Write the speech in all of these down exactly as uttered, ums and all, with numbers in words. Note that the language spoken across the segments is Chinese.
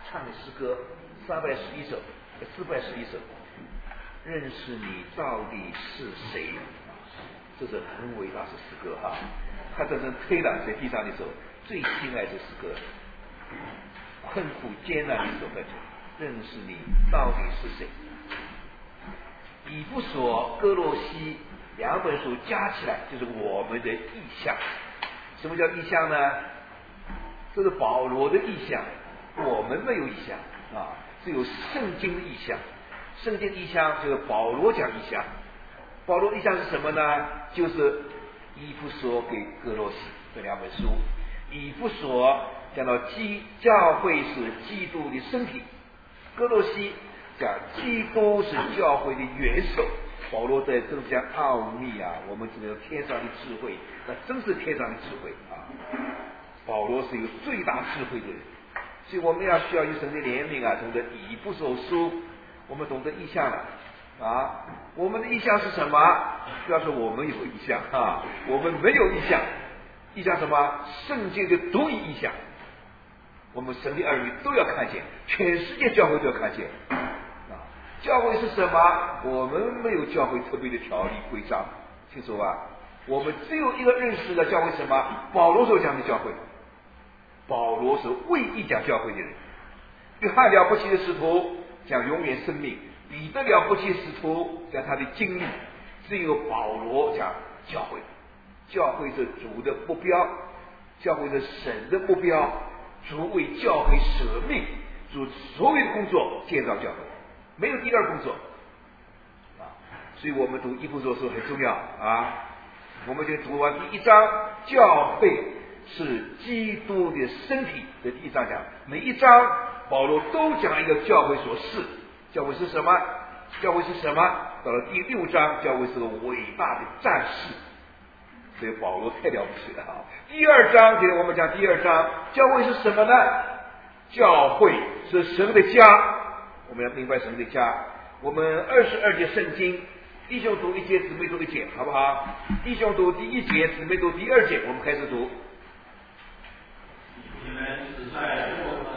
唱的诗歌三百十一首，四百十一首，认识你到底是谁，这是很伟大的诗歌哈。他这是推了在地上的时候最亲爱的诗歌，困苦艰难的时候，认识你到底是谁。以弗所、哥罗西两本书加起来就是我们的意象。什么叫意象呢？这是保罗的意象，我们没有意象啊，只有圣经的意象。圣经意象就是保罗讲意象，保罗意象是什么呢？就是以弗所给哥罗西这两本书。以弗所讲到基教会是基督的身体，哥罗西讲基督是教会的元首。保罗在这讲奥秘啊，我们只有天上的智慧，那真是天上的智慧啊！保罗是有最大智慧的人，所以我们要需要有神的怜悯啊，懂得以弗所书，我们懂得意象了啊。我们的意象是什么？不要说我们有意象啊，我们没有意象。意象什么？圣经的独一意象，我们神的儿女都要看见，全世界教会都要看见。教会是什么？我们没有教会特别的条例规章，清楚吧？我们只有一个认识的教会什么？保罗所讲的教会，保罗是唯一讲教会的人。约翰了不起的使徒讲永远生命，彼得了不起的使徒讲他的经历，只有保罗讲教会。教会是主的目标，教会是神的目标，主为教会舍命，主所有的工作建造教会，没有第二工作啊。所以我们读以弗所书很重要啊。我们就读完第一章，教会是基督的身体的第一章讲，每一章保罗都讲一个教会所示，教会是什么？教会是什么？到了第六章，教会是个伟大的战士，所以保罗太了不起了啊！第二章，今天我们讲第二章，教会是什么呢？教会是神的家，我们要明白神的家。我们二十二节圣经，弟兄读一节，姊妹读一节，好不好？弟兄读第一节，姊妹读第二节，我们开始读。 你们只在我们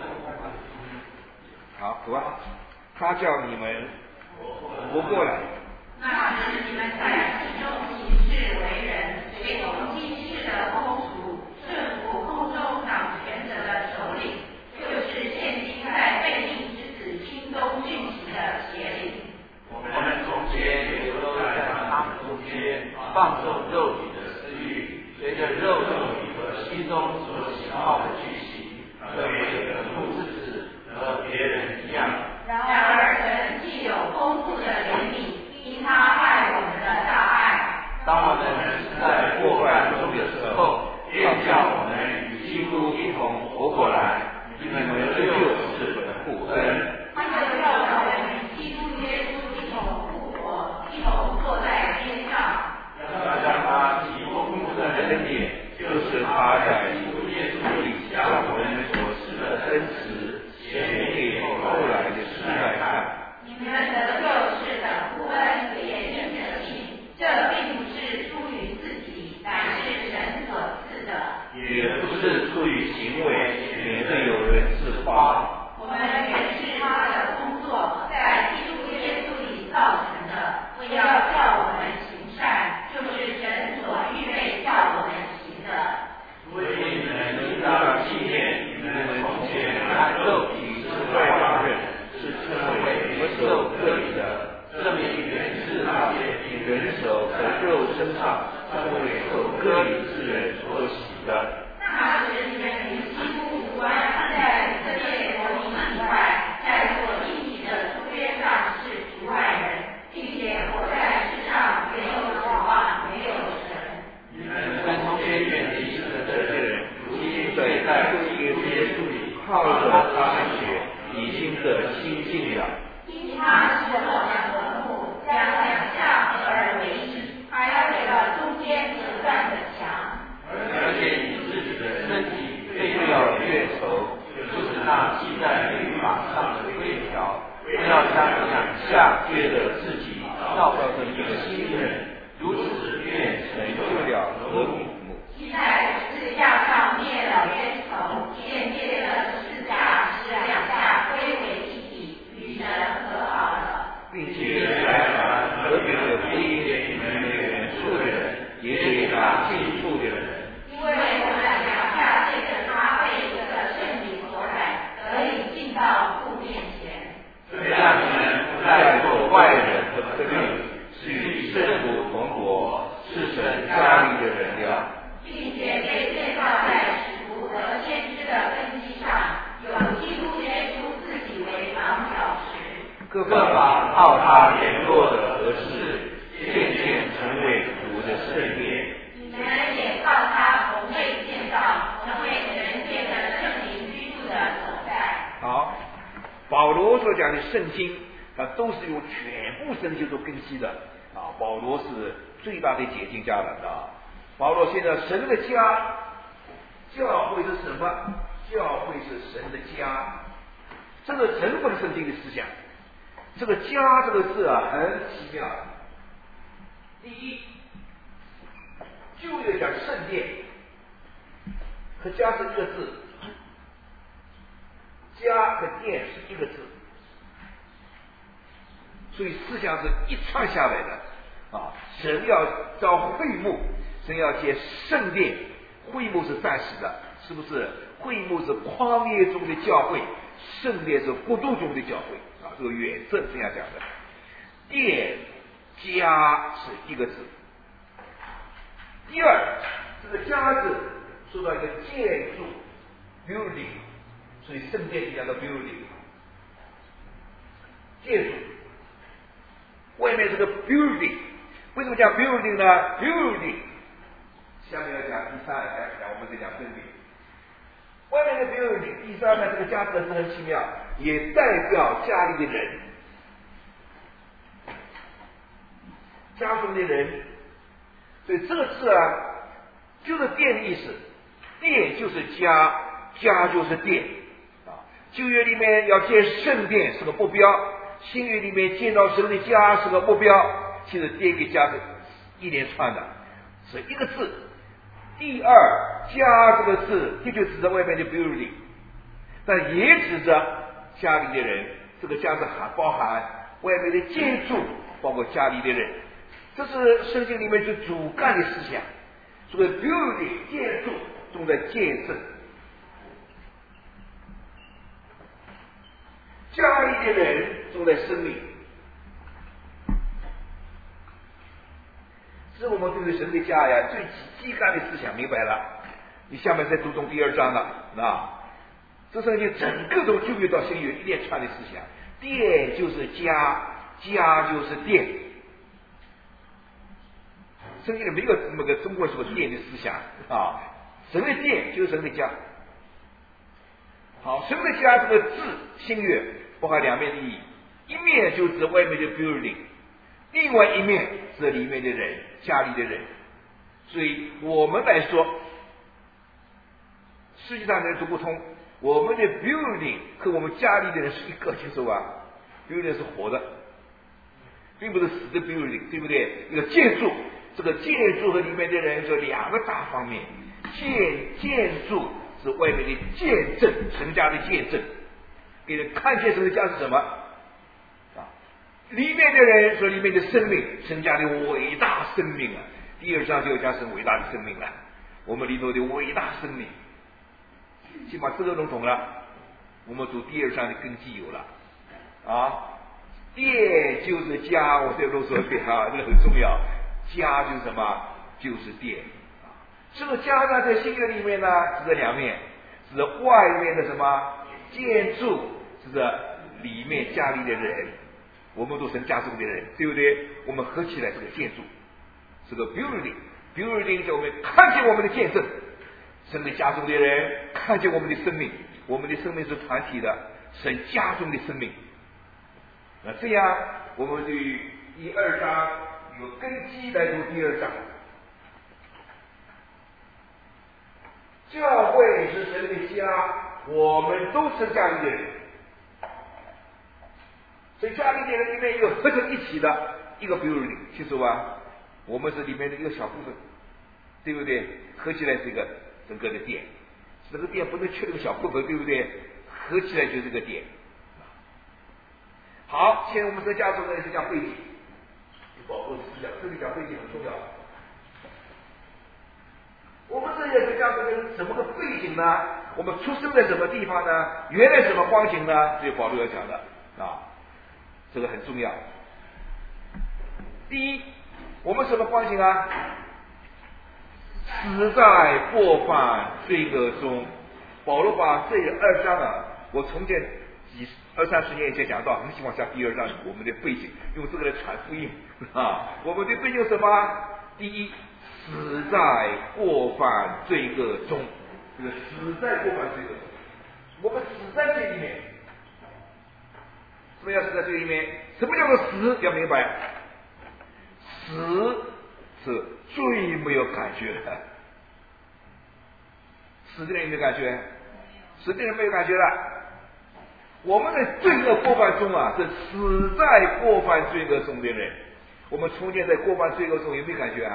好，读啊！他叫你们活过来。 那时你们在其中行事为人，随从今世的风俗，顺服空中掌权者的首领，就是现今在被定之子心中运行的邪灵。 我们从前也都在他们中间放纵肉体的私欲，随着肉体和心中所喜好的去行，和别人不自知，和别人一样。 然而神既有丰富的怜悯，因他爱我们的大爱， 当我们是在过犯中的时候，便叫我们与基督一同活过来。你们这就是父恩。 他就叫我们与基督耶稣一同复活，一同坐在天上。 要将他极丰富的恩典，就是他在基督耶稣里向我们所施的恩慈，显给后来的世代看。 你们得救是等父恩怜悯的信，这并不是出于自己，乃是神所赐的， 也不是出于行为，免得有人自夸。 我们原是他的工作，在基督耶稣里造成的，为要叫我们行善，就是神所预备叫我们行的。 所以你们应当纪念你们从前按肉体是外邦人，是称为人手割礼的，这名原是那些凭人手和肉身上称为受割礼之人所洗的。 那时你们与基督无关，在以色列国民以外，在所应许的书约上是局外人，并且活在世上没有指望，没有神。 你们跟从前远离神的这些人，如今对在耶稣里靠着他的血，已经得清净了。 因他使我们和睦，将两下合而为一，还要给了中间隔断的墙。 而且你自己的身体非要约仇，就是那系在律法上的规条，要将两下约着自己，造成一个新人，如此便成就了和睦。 既在十字架上灭了冤仇，便借了十字架使两下各各法靠他联络的合适，渐渐成为主的圣殿。 你们也靠他同被建造，成为人界的圣灵居住的所在。 好，保罗所讲的圣经，它都是由全部圣经都根基的啊。保罗是最大的解经家了啊。保罗现在神的家，教会是什么？教会是神的家，这个整本圣经的思想。这个家这个字啊，很奇妙。第一，就要讲圣殿和家是一个字，家和殿是一个字，所以思想是一串下来的啊。神要造会幕，神要建圣殿，会幕是暂时的，是不是？会幕是旷野中的教会，圣殿是国度中的教会啊。这个远正这样讲的。殿家是一个字。第二，这个家字说到一个建筑 building， 所以圣殿就叫做 building， 建筑。外面是个 building， 为什么讲 building 呢 ？building 下面要讲第三来讲，我们再讲分别。外面的 building， 第三呢，这个家字是很奇妙，也代表家里的人，家中的人。所以这个字啊，就是殿的意思，殿就是家，家就是殿啊。旧约里面要建圣殿是个目标，新约里面建造神的家是个目标，其实殿跟家是一连串的，是一个字。第二，家这个字的确指着外面的 building， 但也指着家里的人。这个家是含包含外面的建筑，包括家里的人。这是圣经里面最主干的思想。所谓 building 建筑重在建设，家里的人重在生命。是我们对神的家呀最基干的思想明白了。你下面再读懂第二章了啊，这圣经整个都就约到新约一连串的思想。殿就是家，家就是殿。圣经里没有这么个中国人说殿的思想啊，神的殿就是神的家。好，神的家这个字新约包含两面的意义，一面就指外面的 building， 另外一面指里面的人，家里的人。所以我们来说，实际上人读不通，我们的 building 和我们家里的人是一个，清楚吧？ building 是活的，并不是死的 building， 对不对？一个建筑，这个建筑和里面的人是两个大方面。建建筑是外面的见证，神家的见证，给人看见神的家是什么啊？里面的人说里面的生命，神家的伟大生命啊。第二章就要讲神伟大的生命了，我们里头的伟大生命，起码这个弄懂了，我们读第二章的根基有了啊。殿就是家，我再啰嗦一遍啊，这个很重要。家就是什么？就是殿。这个家呢，在新约里面呢，指着两面，指着外面的什么建筑，指着里面家里的人。我们都神家中的人，对不对？我们合起来是个建筑，是个 building。building 就我们看见我们的见证，神的家中的人看见我们的生命，我们的生命是团体的，神家中的生命。那这样，我们对第二章有根基来读第二章。教会是神的家，我们都是家里的人，所以家里的人里面有合成一起的一个 building， 清楚吧？我们是里面的一个小部分，对不对？合起来是一个整个的殿，这个殿不能缺这个小部分，对不对？合起来就是个殿。好，现在我们这家中的是讲背景，保护思想，这里讲背景很重要。我们这些家中的怎么个背景呢？我们出生在什么地方呢？原来什么光景呢？这是保罗要讲的啊，这个很重要。第一，我们什么光景啊？死在过犯罪恶中。保罗把这二章啊，我重建几二三十年以前讲到，很喜欢讲第二章我们的背景，用这个来传福音啊。我们的背景什么？第一，死在过犯罪恶中，这个死在过犯罪恶中，我们死在罪里面。什么叫死在罪里面？什么叫做死？要明白，死是最没有感觉的。死的人有没有感觉？死的人没有感觉了。我们的罪恶过犯中啊，是死在过犯罪恶中的人。我们从前在过犯罪恶中有没有感觉啊？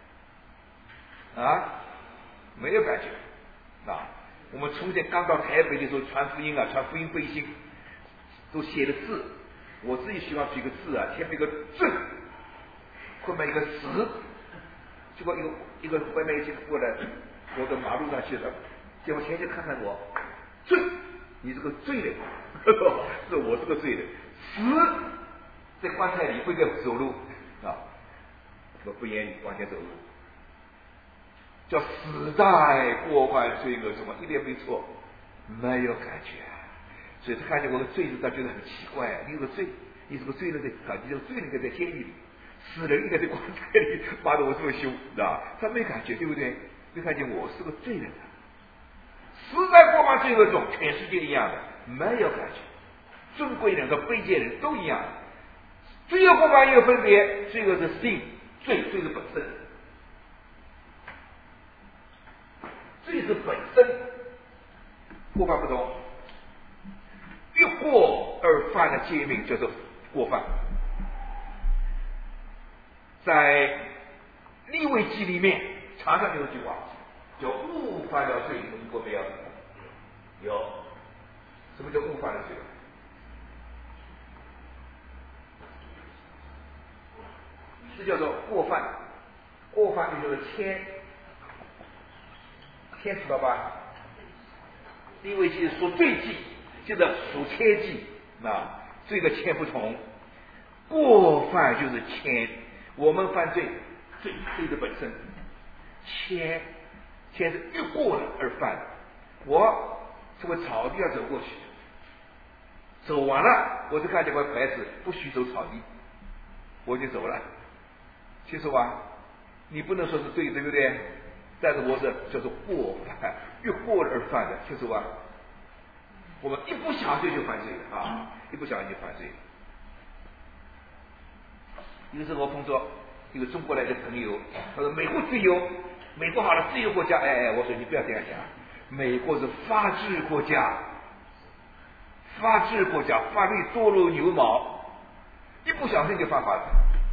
啊，没有感觉啊。我们从前刚到台北的时候传福音啊，传福音背心都写的字，我自己喜欢举个字啊，前面一个罪，后面一个死，结果一个一个外面一些过来，我到马路上去了，结果前天看看我，罪，你是个罪人，是我是个罪人，死在棺材里不应该走路啊，我不言语往前走路，叫死在过犯罪恶中，一点没错，没有感觉。所以他看见我的罪字，他觉得很奇怪，你有个罪，你是个罪人的，感觉这个罪人应该在监狱里，死人应该在棺材里，妈的我这么凶，知道吧？他没感觉，对不对？没看见我是个罪人啊，死在过犯罪恶中，全世界一样的，没有感觉。尊贵人和卑贱人都一样，罪恶过犯也有分别，罪恶是性，罪罪是本身，罪是本身，过犯不同。越过而犯的诫命就是过犯。在利未记里面常常有一句话叫误犯了罪，你们听过没有？有。什么叫误犯了罪？这叫做过犯，过犯就叫做牵，牵知道吧？利未记说罪记，就是属牵记，啊，这个牵不同。过犯就是牵，我们犯罪，罪罪的本身，牵牵是越过了而犯。我从草地上走过去，走完了，我就看见块牌子，不许走草地，我就走了。清楚吧？你不能说是对，对不对？但是我是叫做过犯，越过了而犯的，清楚吧？我们一不小心就犯罪了啊！一不小心就犯罪了。有时候我碰着一个中国来的朋友，他说美国自由，美国好了，自由国家。哎哎，我说你不要这样讲，美国是法治国家，法治国家，法律多如牛毛，一不小心就犯法了。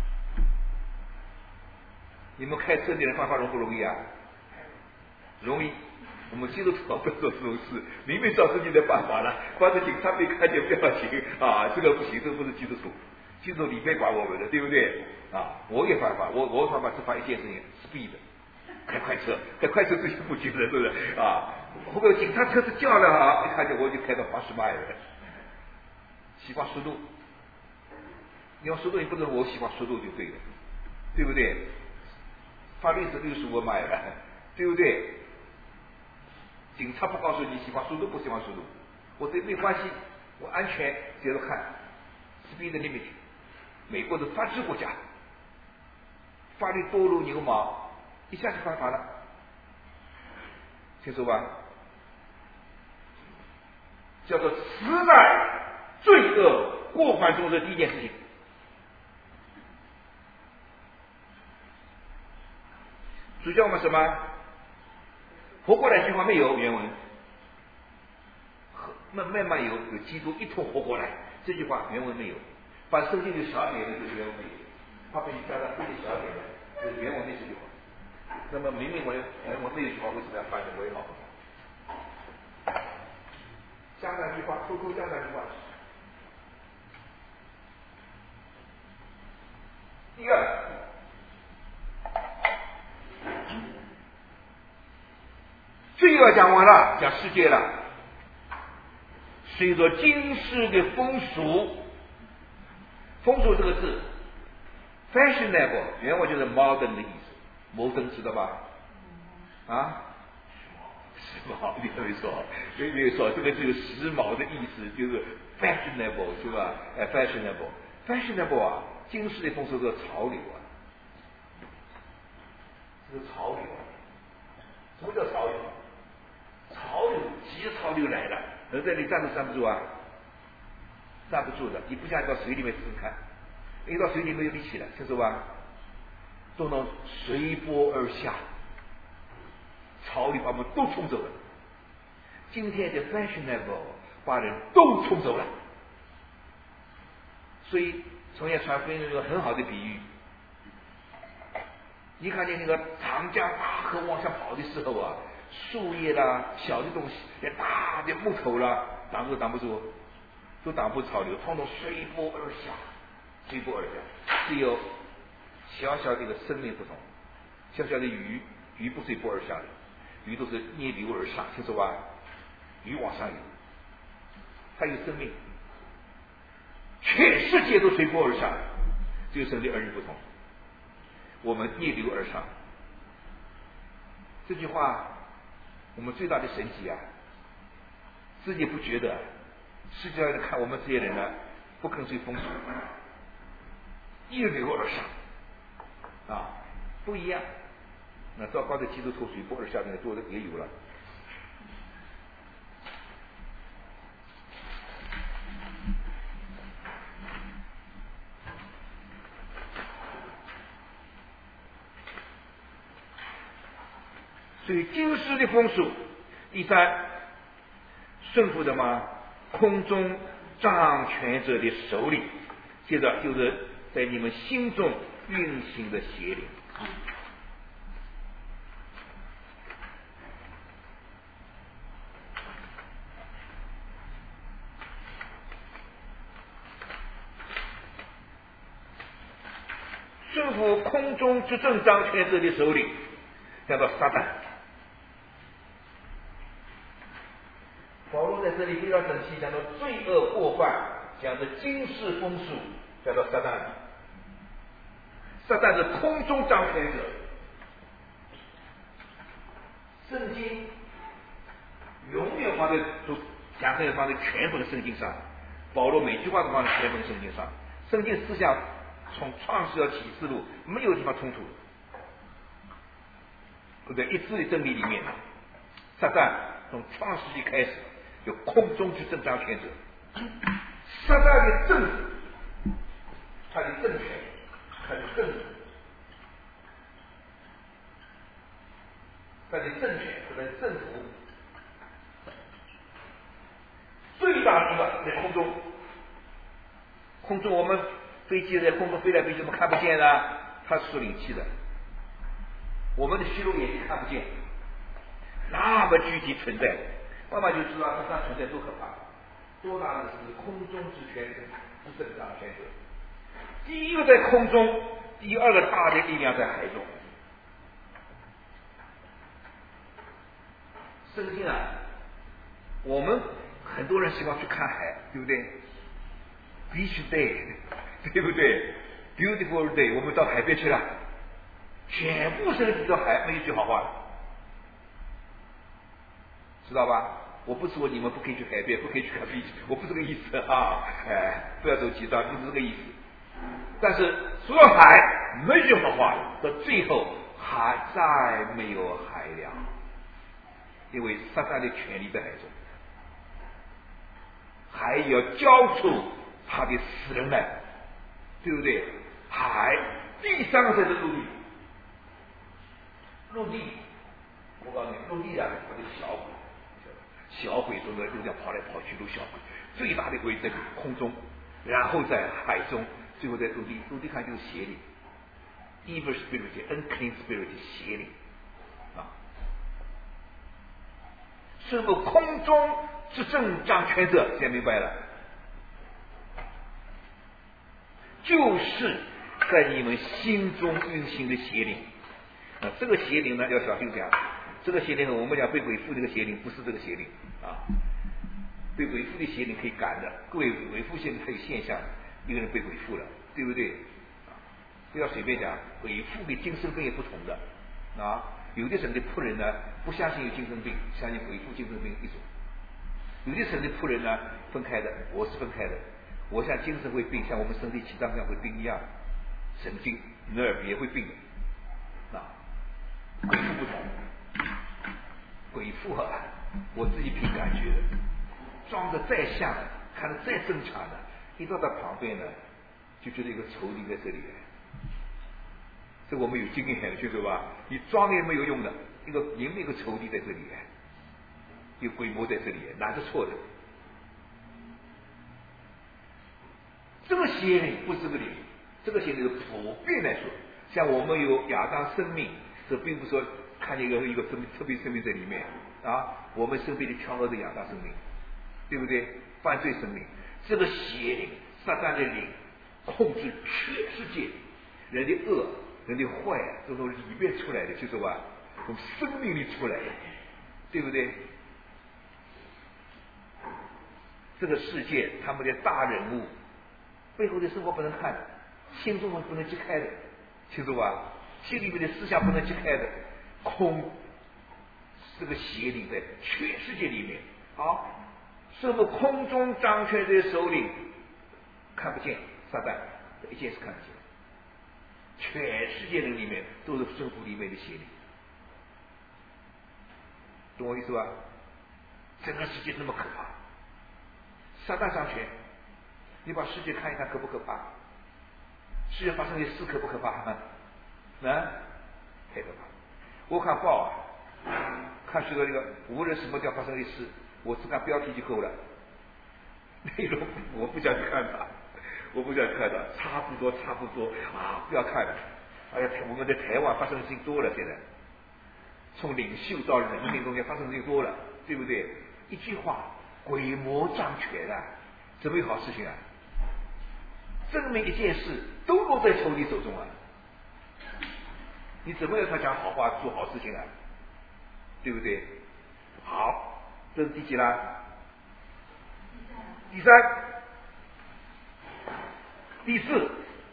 你们开车的人犯法容不容易啊？容易。我们基督徒不要做这种事，明明知道自己在犯法了，反正警察没看见不要紧啊，这个不行，这个不是基督徒，基督徒你别管我们的，对不对？啊，我也犯法，我我犯法只犯一件事情 ，speed， 开快车，开快车最不行的，是不是？啊，后面警察车子叫了啊，一看见我就开到八十迈了，喜欢速度，你要速度，你不能我喜欢速度就对了，对不对？法律是六十五迈了，对不对？警察不告诉你喜欢速度不喜欢速度，我这没关系，我安全接着看 speed limit。美国的法治国家，法律多如牛毛，一下就犯法了，清楚吧？叫做死在罪恶过犯中的第一件事情。主教我们什么？活过来这句话没有原文，慢慢慢有有基督一同活过来，这句话原文没有，把圣经的小点的这个原文没有，旁边加上这些小点的，就是原文没这句话。那么明明我原文没有句话，为什么要翻译？我也搞不懂。加那句话，偷偷加那句话。第二。罪恶讲完了，讲世界了，是一个今世的风俗。风俗这个字 ，fashionable 原文就是 modern 的意思，摩登知道吧？啊，时髦，你可以说，所以没有说这个就是时髦的意思，就是 fashionable 是吧？哎 ，fashionable，fashionable 啊，今世的风俗是潮流啊，这是潮流啊。什么叫潮流？潮流，急潮流来了，而在你站都站不住啊，站不住的，你不想到水里面试试看，一到水里没有力气了，听说吧？都能随波而下，潮流把我们都冲走了。今天的 fashionable 把人都冲走了，所以从前传福音有一个很好的比喻，你看见那个长江大河往下跑的时候啊，树叶啦、小的东西、大的木头啦，挡住挡不住，都挡不住潮流，统统随波而下，随波而下。只有小小的一个生命不同，小小的鱼，鱼不随波而下的，鱼都是逆流而上，听说吧？鱼往上游，它有生命，全世界都随波而下，只有神的儿女不同，我们逆流而上。这句话，我们最大的神奇啊，自己不觉得，世界上看我们这些人呢，不跟随风俗，逆流而上，啊，不一样。那糟糕的基督徒随波而下的多的也有了。所以今世的风俗，第三，顺服的吗？空中掌权者的手里，接着就是在你们心中运行的邪灵。顺服空中执政掌权者的手里，叫做撒旦。保罗在这里非常仔细讲到罪恶过犯，讲的今世风俗，叫做撒旦。撒旦是空中掌权者。圣经永远放在都讲这放在全本圣经上，保罗每句话都放在全本圣经上。圣经思想从创世到启示录没有地方冲突，对不对？一致的真理里面，撒旦从创世纪开始有空中去政掌权者，撒旦的政治，他的政权，他的政治，他的政权，他的政府，最大的地方在空中。空中我们飞机在空中飞来飞去，我们看不见啊，它是属灵气的，我们的虚肉眼睛看不见，那么具体存在，慢慢就知道它存在多可怕，多大的是空中之权是政掌权者。第一个在空中，第二个大的力量在海中。圣经啊，我们很多人喜欢去看海，对不对？ Beach day， 对不对 ？Beautiful day， 我们到海边去了，全部圣经到海，没一句好话，知道吧？我不是说你们不可以去海边，不可以去看 beach， 我不是这个意思啊，哎，不要走极端，不是这个意思。但是说到海，没一句好话，到最后还再没有海了，因为撒旦的权力在海中，海要交出他的死人来，对不对？海第三个才是陆地，陆地，我告诉你，陆地啊，它的小鬼，小鬼都在路上跑来跑去，陆小鬼，最大的鬼在空中，然后在海中，最后在陆地，陆地看就是邪灵 ，evil spirit，unclean spirit， 邪灵啊，是否空中执政掌权者？现在明白了。 就是在你们心中运行的邪灵啊，这个邪灵呢要小心讲，这个邪灵我们讲被鬼附这个邪灵不是这个邪灵啊，被鬼附的邪灵可以赶的，各位鬼附现在还有现象，一个人被鬼附了，对不对？啊，不要随便讲，鬼附的精神分也不同的啊， 有的神的仆人呢，不相信有精神病，相信鬼附精神病一种。有的神的仆人呢，分开的，我是分开的。我像精神会病，像我们身体其他地方会病一样，神经、nerve 也会病的。啊，鬼附不同，鬼附啊，我自己凭感觉的，装的再像，看得再正常的，一到他旁边呢，就觉得有个仇敌在这里。这我们有经验，晓得吧？你装也没有用的，一个明明一个仇敌在这里，有鬼魔在这里，哪是错的？这个邪灵不是这个灵，这个邪灵是普遍来说，像我们有亚当生命，这并不是说看见一个一个生命特别生命在里面啊，我们身边的挑了的亚当生命，对不对？犯罪生命，这个邪灵、撒旦的灵控制全世界，人的恶。人的坏啊，都从里面出来的，就是吧？从生命里出来的，对不对？这个世界，他们的大人物背后的生活不能看的，心中不能揭开的，清楚吧？心里面的思想不能揭开的，空这个邪灵在全世界里面啊，什么空中掌权的首领看不见撒旦，这一件事看不见。全世界人里面都是政府里面的邪灵，懂我意思吧？整个世界那么可怕，撒旦掌权，你把世界看一看，可不可怕？世界发生的事可不可怕？啊，太可怕！我看报啊，看许多那个无论什么地方发生的事，我只看标题就够了，内容我不想看它。我不想看的，差不多差不多啊，不要看了。哎呀，我们在台湾发生的事情多了，现在从领袖到人民中间发生的事情多了，对不对？一句话，鬼魔掌权啊，怎么有好事情啊？证明一件事都落在仇敌手中啊！你怎么要他讲好话做好事情啊？对不对？好，这是第几啦？第三。第四，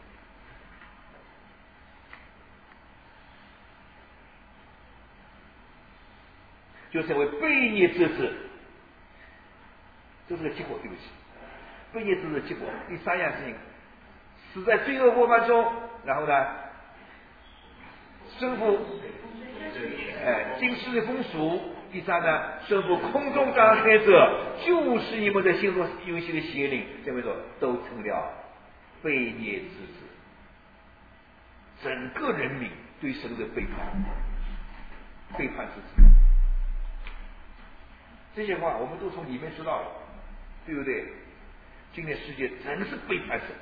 就成为悖逆之子，这是个结果，对不起，悖逆之子的结果。第三样事情，死在罪恶过犯中，然后呢，征服哎今世的风俗。第三呢，征服空中掌权者，就是你们在心中游戏的邪灵，这么说都成了悖逆之子，整个人民对神的背叛，背叛之子。这些话我们都从里面知道了，对不对？今天世界真是背叛神。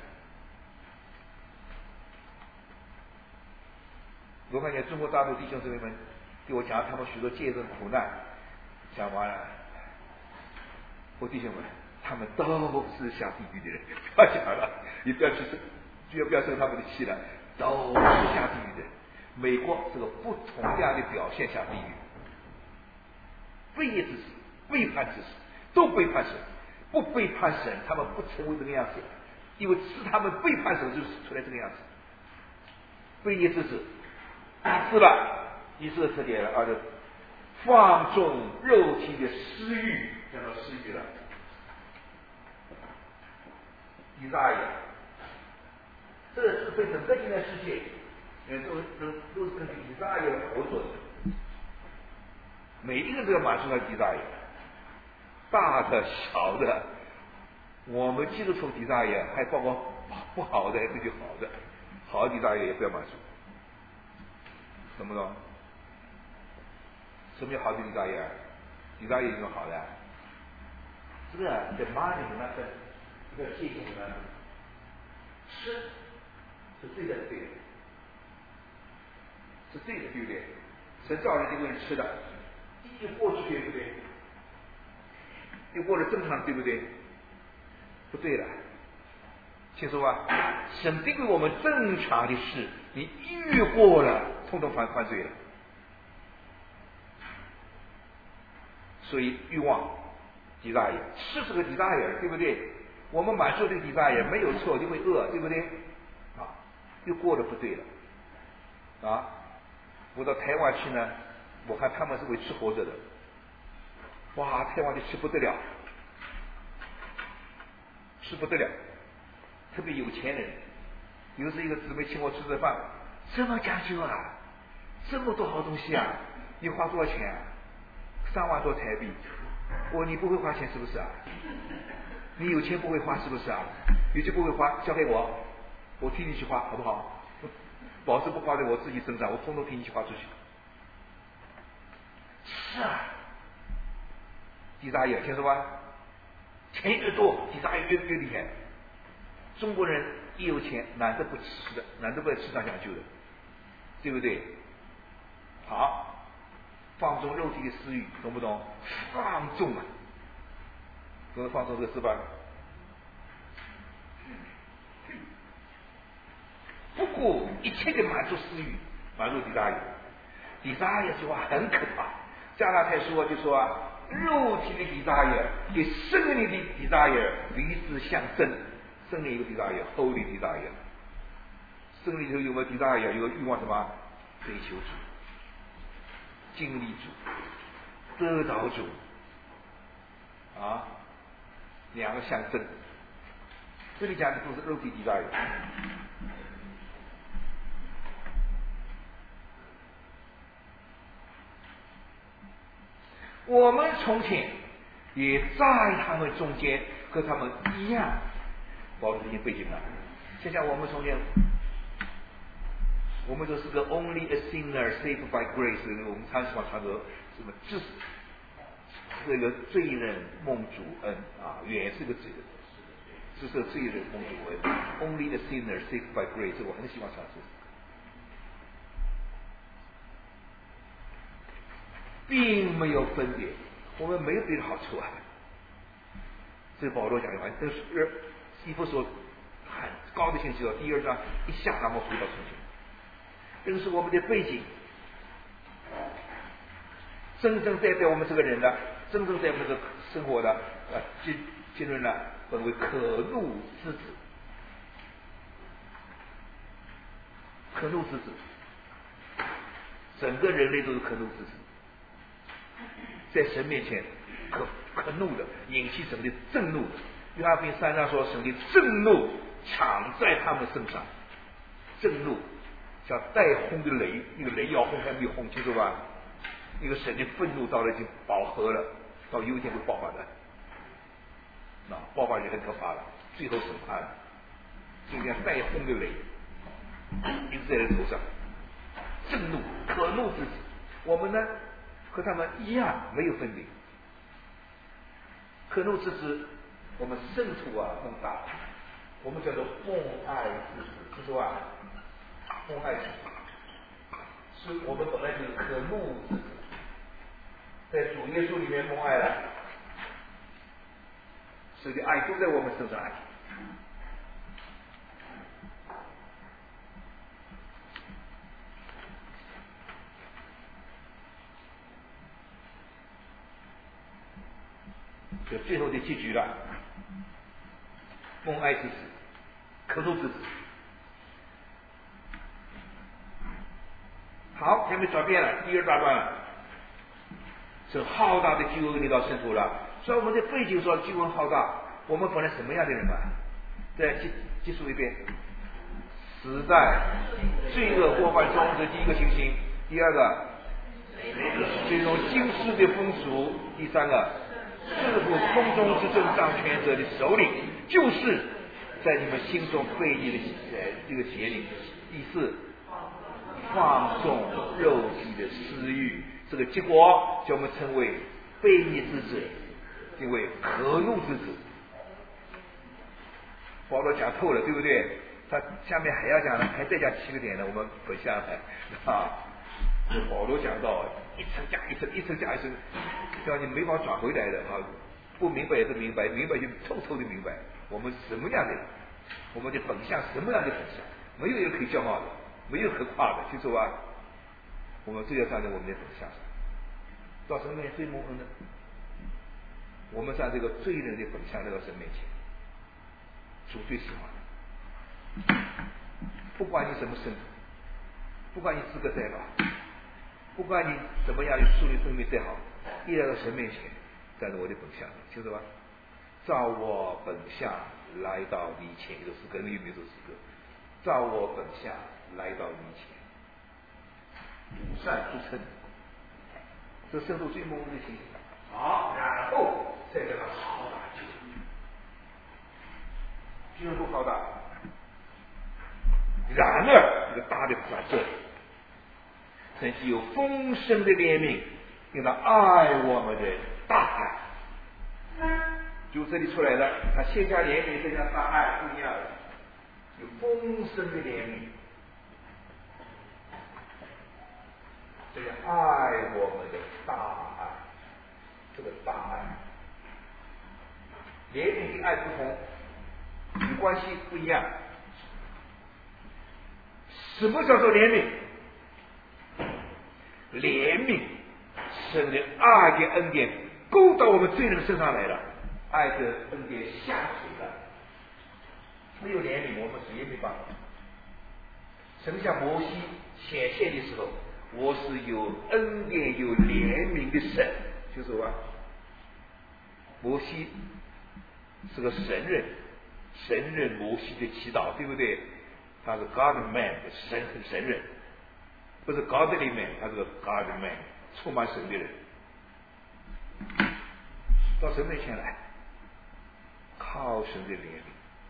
我看见中国大陆弟兄姊妹们给我讲他们许多见证苦难，讲完了，我弟兄们，他们都是下地狱的人，不要讲了，你不要去生，不要不要生他们的气了，都是下地狱的。美国这个不同样的表现下地狱，悖逆之子、背叛之子，都背叛神，不背叛神，他们不成为这个样子，因为是他们背叛神，就是出来这个样子。悖逆之子，是吧？第四个特点了，啊，就放纵肉体的私欲，讲到私欲了。以撒亚，这是对整个现代世界，嗯，都都都是跟以撒亚合作的。每一个人都要满足他以撒亚，大的小的，我们记得从以撒亚，还包括不好的，这就好的，好的以撒亚也不要满足，懂不懂？什么叫好的以撒亚？以撒亚有什么好的？这个在马里呢，在这个界限呢，吃是对的，对的，是对的，对不对？神造人就为了吃的，一过去对不对？又过了正常，对不对？不对了，清楚吧？神定为我们正常的事，你越过了，通通犯犯罪了。所以欲望底大眼，吃这个底大眼，对不对？我们满足这个底大眼没有错，就会饿，对不对？啊，又过得不对了啊！我到台湾去呢， 我看他们是会吃活着的。哇，太皇帝吃不得了，吃不得了，特别有钱人。有时一个姊妹请我吃顿饭，这么讲究啊，这么多好东西啊，你花多少钱啊？三万多台币。我你不会花钱是不是啊？你有钱不会花是不是啊？有钱不会花，交给我，我替你去花，好不好？保证不花在我自己身上，我通通替你去花出去。是啊，迪扎耶听说吧？钱越多，迪扎耶越越厉害。中国人一有钱，哪个不吃的，哪个不吃上讲究的，对不对？好，放纵肉体的私欲，懂不懂？放纵啊，懂得放纵这个字吧？不顾一切的满足私欲，满足迪扎耶。迪扎耶这句话很可怕。加拉太书就说啊，肉体的迪扎耶跟圣灵的迪扎耶彼此相争。圣灵有个迪扎耶，后灵迪扎耶。圣灵里头有没有迪扎耶？有个欲望什么？追求主、经历主、得着主啊，两个相争。这里讲的都是肉体迪扎耶。我们从前也在他们中间和他们一样，保罗这些背景了。想想我们从前，我们都是个 only a sinner saved by grace， 我们常喜欢传说什么这是个罪人蒙主恩啊，原是个罪人，这是罪人蒙主恩 ，only a sinner saved by grace， 我很喜欢传说。并没有分别，我们没有别的好处啊。这保罗讲的话，但是以弗所很高的信息了。第二章一下，咱们回到从前，这个是我们的背景，真正代表我们这个人的，真正在我们这个生活的呃进进入呢，本为可怒之子，可怒之子，整个人类都是可怒之子。在神面前可可怒的，引起神的震怒的。约翰福音三章说，神的震怒抢在他们身上，震怒像带轰的雷，那个雷要轰还没有轰清楚吧？那个神的愤怒到了已经饱和了，到有一天会爆发的，那爆发就很可怕了，最后审判了，就像带轰的雷一直在人头上，震怒可怒之子。我们呢和他们一样没有分别，可怒之子，我们圣徒啊更大，我们叫做奉爱之子，是说啊，奉爱之子，是我们本来就是可怒之子，在主耶稣里面蒙爱了，神的爱都在我们身上。就最后的结局了，蒙爱之子，可怒之子。好，下面转变了，第二大段了，是浩大的救恩临到圣徒了。所以我们的背景说救恩浩大，我们本来什么样的人啊？再记记述一遍，死在罪恶过犯中，这第一个情形；第二个，这种今世的风俗；第三个，制服空中之政掌权者的首领，就是在你们心中背逆的呃这个邪灵。第四，放纵肉体的私欲，这个结果叫我们称为背逆之子，因为可怒之子。保罗讲透了，对不对？他下面还要讲呢，还再讲七个点呢，我们不下来啊。保罗讲到一层加一层，一层加一层，叫你没法转回来的啊！不明白也是明白，明白就透透的明白。我们什么样的人，我们的本相什么样的本相，没有人可以骄傲的，没有可夸的，记住吧？我们都要站在我们的本相上。到神面前最蒙恩的，我们站这个罪人的本相来到神面前，主最喜欢的。不管你什么身份，不管你资格再高， 不管你怎么样的树立生命再好，一来到神面前，站在我的本相，清楚吧？照我本相来到你前，一首诗歌，你有没有这首诗歌？照我本相来到你前，独善独称，这深度最朦胧的情形。好，然后再给他浩大救恩，救恩多浩大！然而，这个大的转折，神既有丰盛的怜悯，因他爱我们的大爱，就这里出来了。他先加怜悯，再加大爱，不一样，有丰盛的怜悯，这个爱我们的大爱，这个大爱，怜悯跟爱不同，与关系不一样。什么叫做怜悯？怜悯，神的爱的恩典勾到我们罪人身上来了，爱的恩典下垂了。没有怜悯，我们谁也没办法。神向摩西显现的时候，我是有恩典、有怜悯的神，就是说，摩西是个神人，神人摩西的祈祷，对不对？他是 God man， 神神人，不是 Godly man， 他是个 God man， 充满神的人。到神面前来，靠神的怜悯。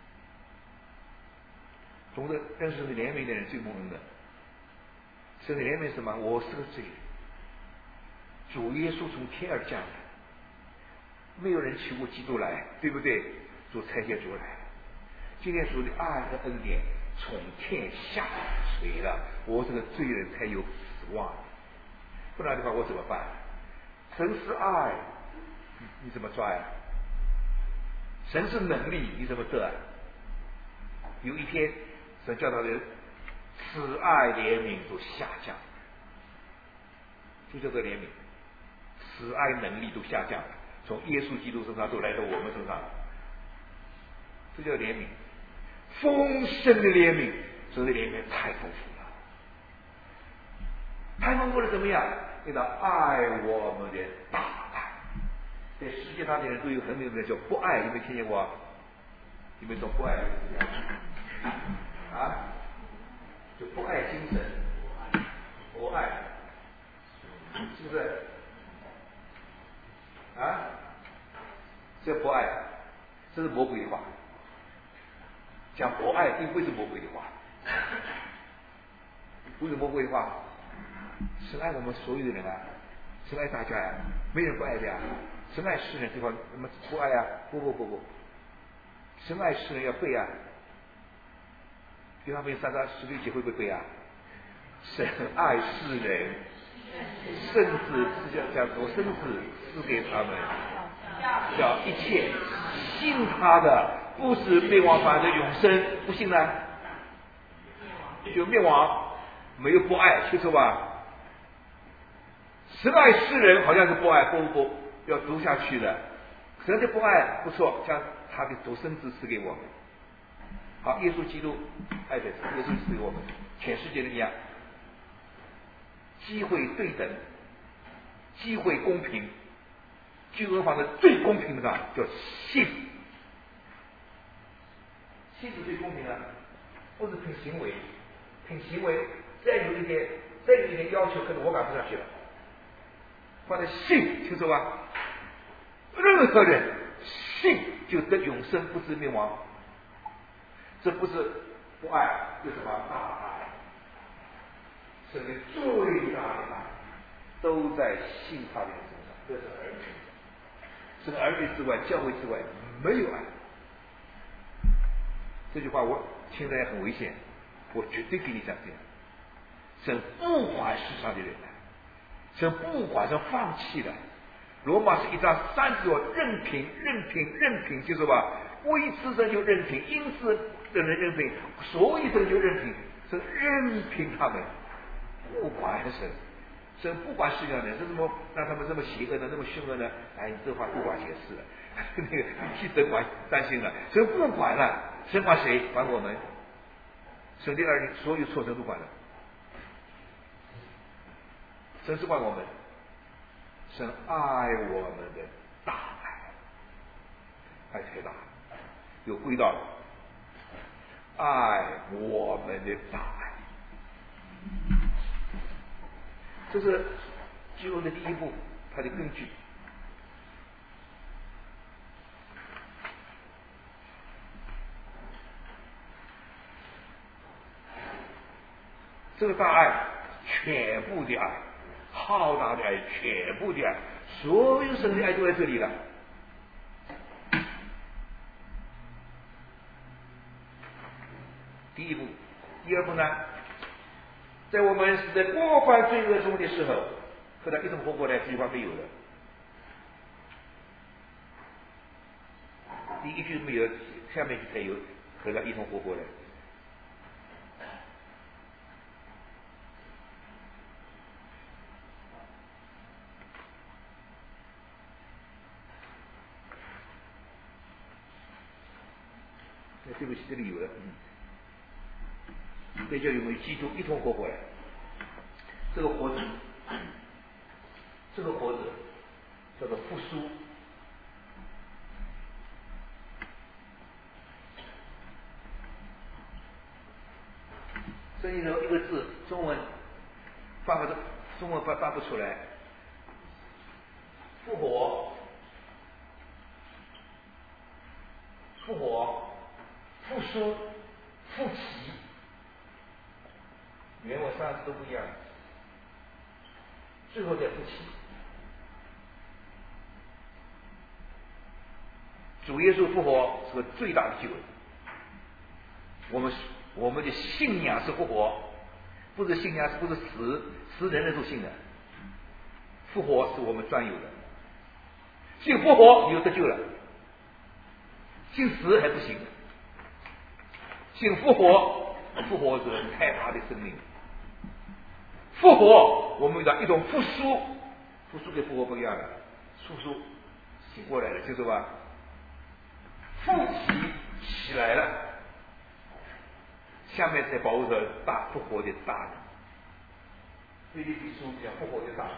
懂得认识神的怜悯的人最蒙恩的。神的怜悯是什么？我是个罪人，主耶稣从天而降来，没有人求过基督来，对不对？主差遣主来，今天主的爱和恩典从天下垂了，我这个罪人才有指望，不然的话我怎么办？神是爱，你怎么抓呀？神是能力，你怎么得啊？有一天神教导人慈爱怜悯都下降，就叫做怜悯，慈爱能力都下降，从耶稣基督身上都来到我们身上，这叫怜悯。丰盛的怜悯，神的怜悯太丰富了，太丰富了怎么样？为了爱我们的大爱。在世界上的人都有很有名叫不爱，有没有听见过？有没有说不爱？啊，就不爱精神，不爱，是不是？啊，这不爱，这是魔鬼的话。讲不爱并不是魔鬼的话，不是魔鬼的话，神爱我们所有的人啊，神爱大家呀、啊，没人不爱的呀、啊。神爱世人，对方那么不爱啊？不不不不，神爱世人要背啊。约翰福音三章十六节会不会背啊？神爱世人，甚至是叫叫我生子赐给他们，叫一切信他的。不是灭亡，反正永生。不信呢，就灭亡，没有不爱，清楚吧？神爱世人好像是不爱，不不不，要读下去的。神的不爱不错，将他的独生子赐给我们。好，耶稣基督爱的，耶稣赐给我们，全世界的一样，机会对等，机会公平，救恩方的最公平的叫信。信是最公平的，不是凭行为，凭行为再有一点，再有一点要求，可能我赶不上去了。放在信，清楚吧？任何人信就得永生，不知灭亡。这不是不爱，这是什么大爱？神的最大的爱都在信他的人身上，这是儿女。这个儿女之外，教会之外没有爱。这句话我听起来很危险，我绝对跟你讲这样。神不管世上的人了，神不管是放弃了。罗马是一章三十节，任凭任凭任凭，就是吧？为此神就任凭，因此的人任凭，所以神就任凭，神任凭他们，不管神。神不管世界上的人，是怎么让他们这么邪恶的、那么凶恶呢？哎，你这话不管解释了，那个替神管担心了。神不管了。神管谁？管我们。神的儿女所有错神都管了。 神是爱我们，神爱我们的大爱，爱太大，又归到了爱我们的大爱。这是救恩的第一步，它的根据。这个大爱，全部的爱，浩大的爱，全部的爱，所有神的爱都在这里了。第一步，第二步呢？在我们死在过犯罪恶中的时候，和他一同活过来，这句话没有了。第一句没有，下面才有和他一同活过来。那对不起，这里有了，嗯。那就有没有基督一同活过来？这个活着，这个活着叫做复苏。这里头一个字，中文发不中文发发不出来。复活，复活，复苏，复起。原文三个字都不一样，最后再复起。主耶稣复活是个最大的救恩。我们我们的信仰是复活，不是信仰不是死，死人人都信的。复活是我们专有的，信复活你就得救了，信死还不行。信复活，复活者太大的生命。复活，我们遇到一种复苏，复苏跟复活不一样的，复苏醒过来了，就是吧？复起起来了，下面才保护着大复活的大人。腓立比书讲复活的大人，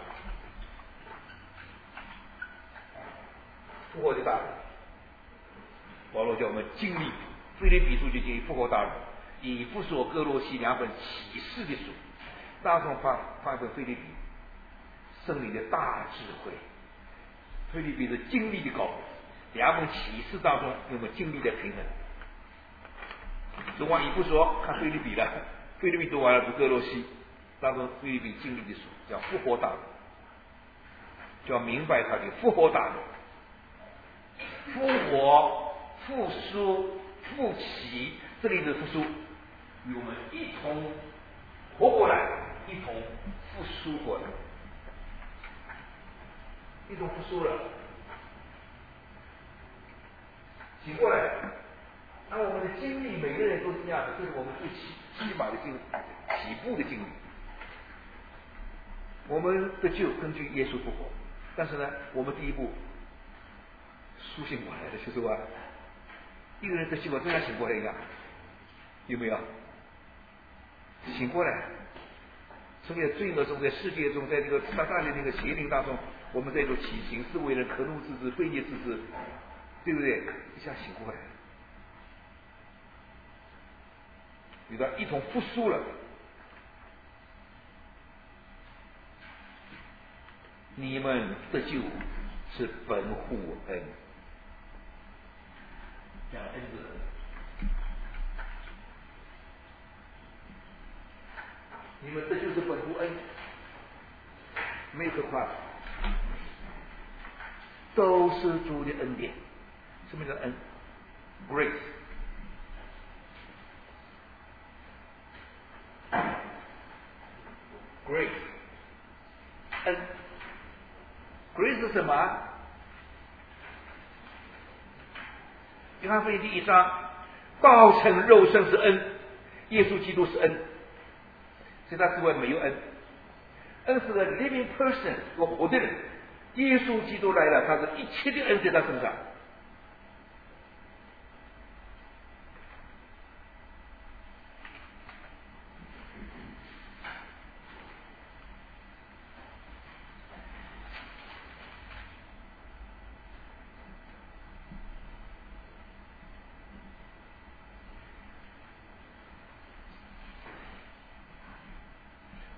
复活的大人，保罗叫我们经历。腓立比书就经历复活大人，以弗所、哥罗西两本启示的书。当中发发本腓立比，圣灵的大智慧，腓立比是经历的高，两本启示当中有没有经历的平衡？读完以弗所看腓立比了，腓立比读完了读哥罗西，当中腓立比经历的书叫复活大人，就要明白他的复活大人，复活、复苏、复起，这里的复苏与我们一同活过来，一同复苏过来，一同复苏了，醒过来。按我们的经历，每个人都是这样的，这是我们最起起码的经起步的经历。我们的救根据耶稣复活，但是呢，我们第一步苏醒过来的，就是说，一个人的救就像醒过来一样，有没有？醒过来，从在罪恶中，在世界中，在这个撒旦的那个邪灵当中，我们在这起行是为人可怒之子、悖逆之子，对不对？一下醒过来，你知道一同复苏了。你们得救是本乎恩，讲恩字。你们这就是本乎恩，没有可夸的，都是主的恩典。什么叫恩 ？Grace。Grace， 恩 ，Grace 是什么？约翰福音第一章，道成肉身是恩，耶稣基督是恩。其他之外没有恩，恩是个 living person， 个活的人。耶稣基督来了，他是一切的恩在他身上。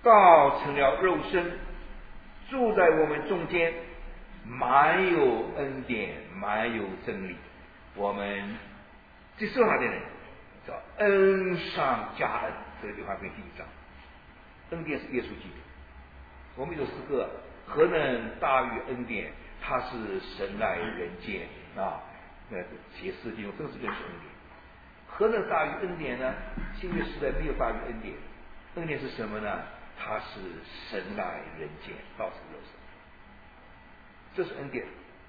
道成了肉身，住在我们中间，满有恩典，满有真理。我们接受他的人叫恩上加恩，这个约翰福音第一章。恩典是耶稣基督。我们有诗歌，何能大于恩典？他是神来人间啊！那写诗经真是认识恩典。何能大于恩典呢？新约时代没有大于恩典。恩典是什么呢？他是神来人间，道成肉身。这是恩典。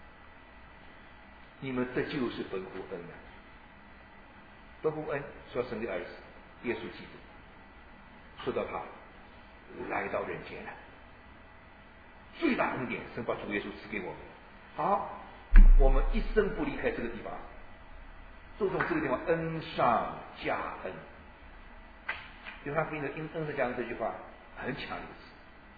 你们得救是本乎恩的，本乎恩说神的儿子耶稣基督，说到他来到人间了，最大恩典，神把主耶稣赐给我们。好，我们一生不离开这个地方，就从这个地方恩上加恩。约翰福音的恩恩上加恩这句话很强烈的词，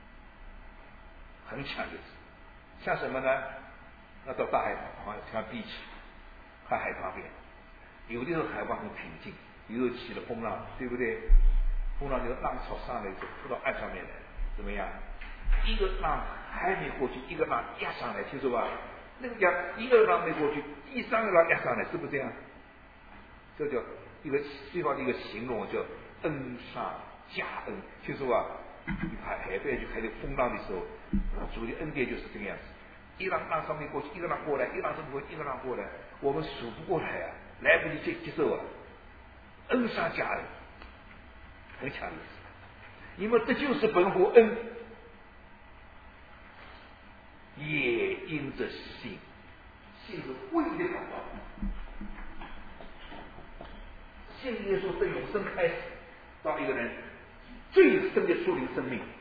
很强烈的词，像什么呢？要到大海旁，像比起看海旁边，有的时候海湾很平静，有时候起了风浪，对不对？风浪那个浪潮上来就扑到岸上面来，怎么样？一个浪还没过去，一个浪压上来，听说吧？那个压一个浪没过去，第三个浪压上来，是不是这样？这叫一个最好的一个形容，叫恩上加恩。听说吧？海海边就开始风浪的时候，主的恩典就是这个样子。一浪浪上面过去，一个浪过来，一浪上面过去，一个浪过来，我们数不过来啊，来不及接接受啊，恩上加恩，很强烈。因为这就是本乎恩，也因着信，信是为的祷告，信耶稣的永生开始，到一个人最深的属灵生命。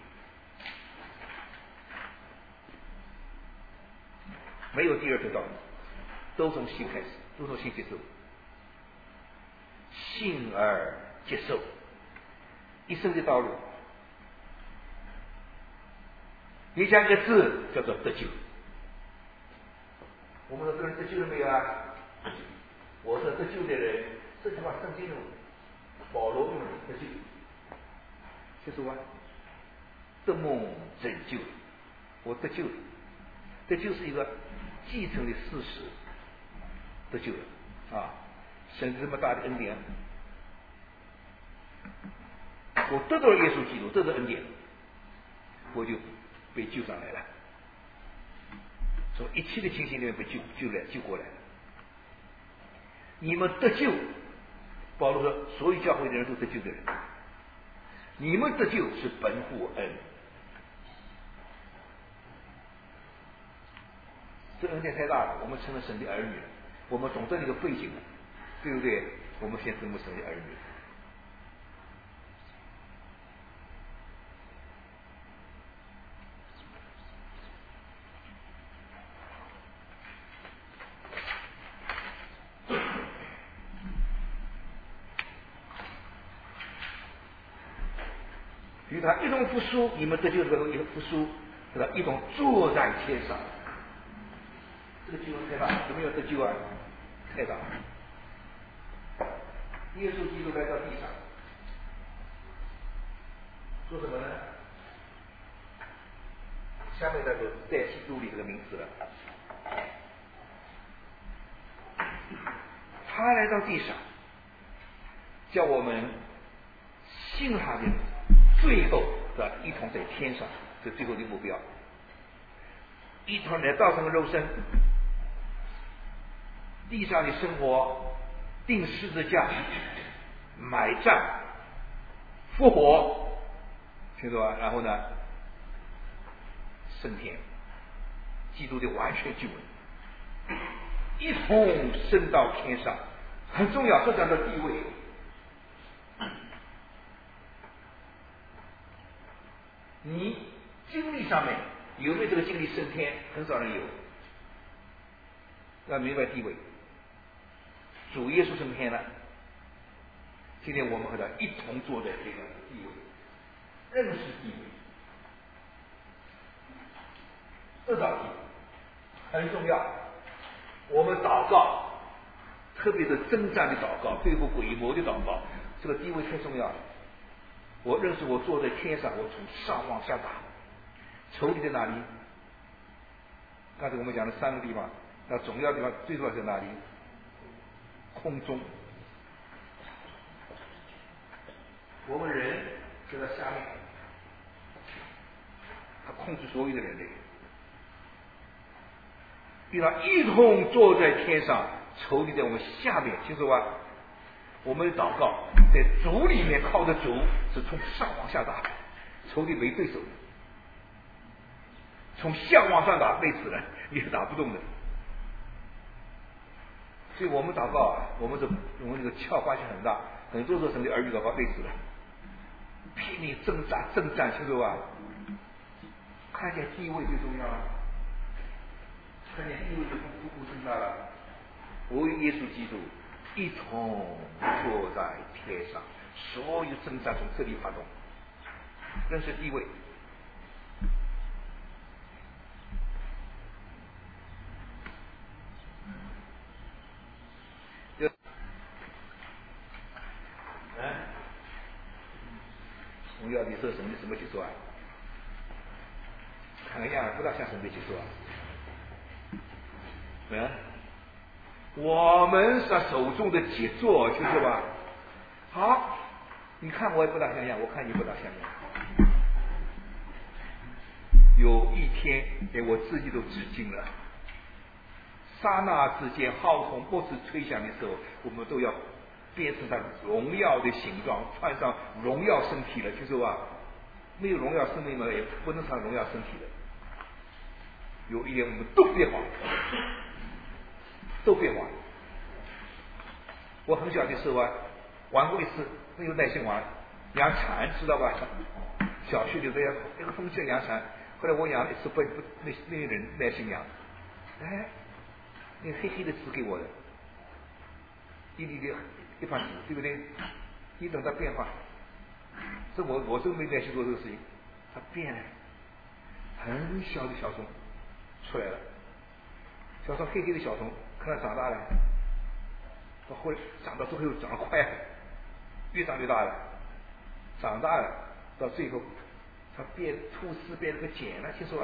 没有第二个道理，都从信开始，都从信接受，信而接受，一生的道路。你讲一个字叫做得救。我们说这个人得救了没有啊？我说得救的人，这句话圣经用，保罗用的得救，就是说得蒙拯救，我得救了，这就是一个继承的事实，得救了啊！神这么大的恩典，我得到了耶稣基督，得到恩典，我就被救上来了，从一切的情形里面被救救来救过来了。你们得救，保罗说，所有教会的人都得救的人，你们得救是本乎恩。这恩典太大了，我们成了神的儿女了，我们懂得那个背景了，对不对？我们现在成为神的儿女。与他一同复苏，你们得救的一个复苏，对吧？一同坐在天上。这个救恩太大，有没有得救啊？太大。耶稣基督来到地上，做什么呢？下面那个代替助理这个名词了。他来到地上，叫我们信他的，最后的一同在天上，这最后的目标。一同来道成肉身。地上的生活，钉十字架，埋葬，复活，听懂吧？然后呢，升天，基督的完全救恩，一同升到天上，很重要，这样的地位。你经历上面有没有这个经历升天？很少人有，要明白地位。主耶稣升天了，今天我们和他一同坐在这个地位，认识地位，这道题很重要。我们祷告，特别是征战的祷告，对付鬼魔的祷告，这个地位太重要了。 我认识我坐在天上，我从上往下打，仇敌在哪里？刚才我们讲的三个地方，那重要的地方最重要在哪里？空中。我们人就在下面，他控制所有的人类，与他一同坐在天上，仇敌在我们下面，清楚吧？我们的祷告在主里面靠着主，是从上往下打，仇敌没对手的，从下往上打累死了，你是打不动的。所以我们祷告啊，我们的我们这个窍关系很大，很多时候神的儿女祷告累死了，拼命挣扎征战，清楚吧？看见地位最重要啊，看见地位就不不增大了。我与耶稣基督一同坐在天上，所有征战从这里发动，认识地位。荣耀的是什么什么解说啊？看个样不大像神的解说啊。嗯，我们是手中的杰作，清楚吧？好，你看我也不大像样，我看你不大像样。有一天，连我自己都吃惊了。刹那之间，号筒不时吹响的时候，我们都要变成它荣耀的形状，穿上荣耀身体了，就是吧？没有荣耀生命嘛，也不能穿荣耀身体的。有一天我们都变化，都变化。我很小的时候啊，玩过一次，没有耐心玩，养蚕知道吧？小学里头要那个风气养蚕，后来我养了一次不不那那个人耐心养，哎，那个黑黑的纸给我的，一粒粒一盘纸，对不对？你等它变化，这我我真没耐心做这个事情，它变了，很小的小虫出来了，小虫黑黑的小虫，看它长大了，到后来长到最后长得快，越长越大了，长大了到最后，它变吐丝变成个茧了，听说吧？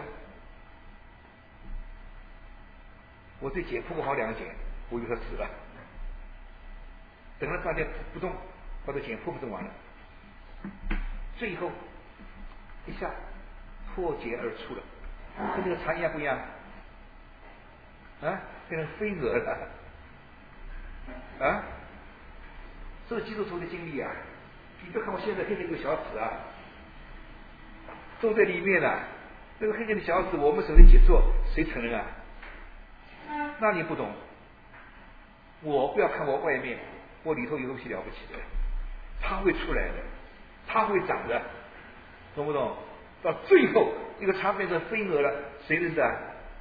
我对茧扑不好两个茧，我以为它死了。等了半天不动，把这茧破不动完了，最后一下破茧而出了，跟这个蚕一样不一样？啊，变成飞蛾了，啊，这是基督徒的经历啊！你别看我现在黑黑的小子啊，都在里面了。这个黑黑的小子，我们手里解作，谁承认啊？那你不懂。我不要看我外面。我里头有东西了不起的，它会出来的，它会长的，懂不懂？到最后一个蚕变成飞蛾了，谁认得？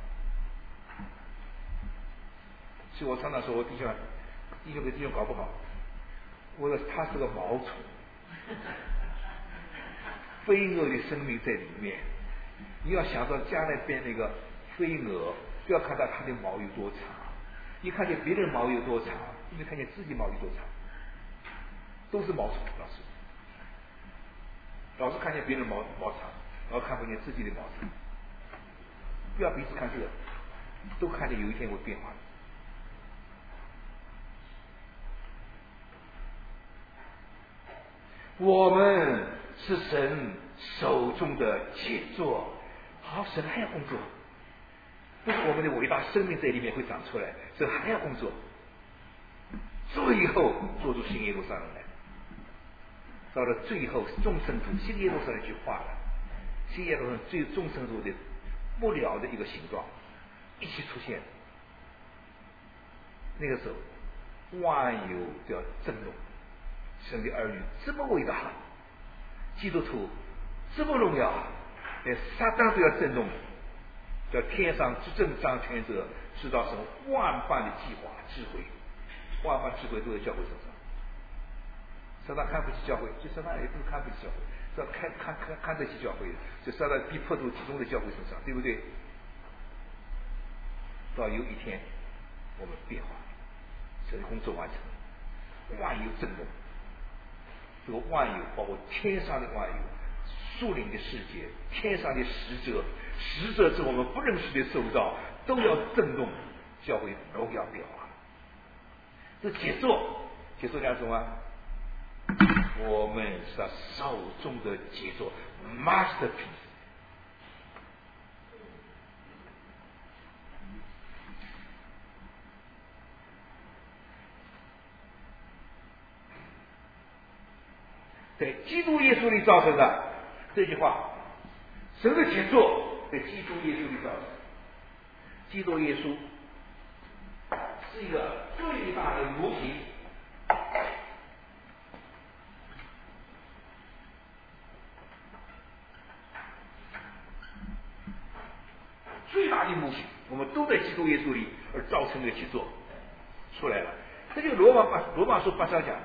所以我常常说我弟兄弟兄跟弟兄搞不好，我说他是个毛虫，飞蛾的生命在里面。你要想到将来变那个飞蛾，不要看到它的毛有多长，你看见别人毛有多长，你没看见自己毛有多长，都是毛虫。老师，老是看见别人毛毛长，然后看不见自己的毛长。不要彼此看这个，都看见有一天会变化的。我们是神手中的杰作，好，神还要工作，不是我们的伟大生命在里面会长出来，神还要工作，最后做出新耶路撒冷来。到了最后，众圣徒新耶路撒冷去化了，新耶路撒冷最众圣徒的不了的一个形状一起出现，那个时候万有都要震动。神的儿女这么伟大，基督徒这么荣耀，连撒旦都要震动，叫天上执政掌权者知道神万般的计划智慧，万般智慧都在教会身上。撒旦看不起教会，就撒旦也不是看不起教会，是要看看看看得起教会的，就撒旦逼迫都集中在教会身上，对不对？到有一天我们变化，神的工作完成，万有震动。 这个万有，包括天上的万有、树林的世界、天上的使者、使者是我们不认识的受造，都要震动教会荣耀表啊！这杰作，杰作讲什么？我们是他手中的杰作 ，masterpiece。在基督耶稣里造成的这句话，神的杰作在基督耶稣里造成。基督耶稣是一个最大的模型，最大的模型，我们都在基督耶稣里而造成的杰作出来了。这就罗马八罗马书八章讲。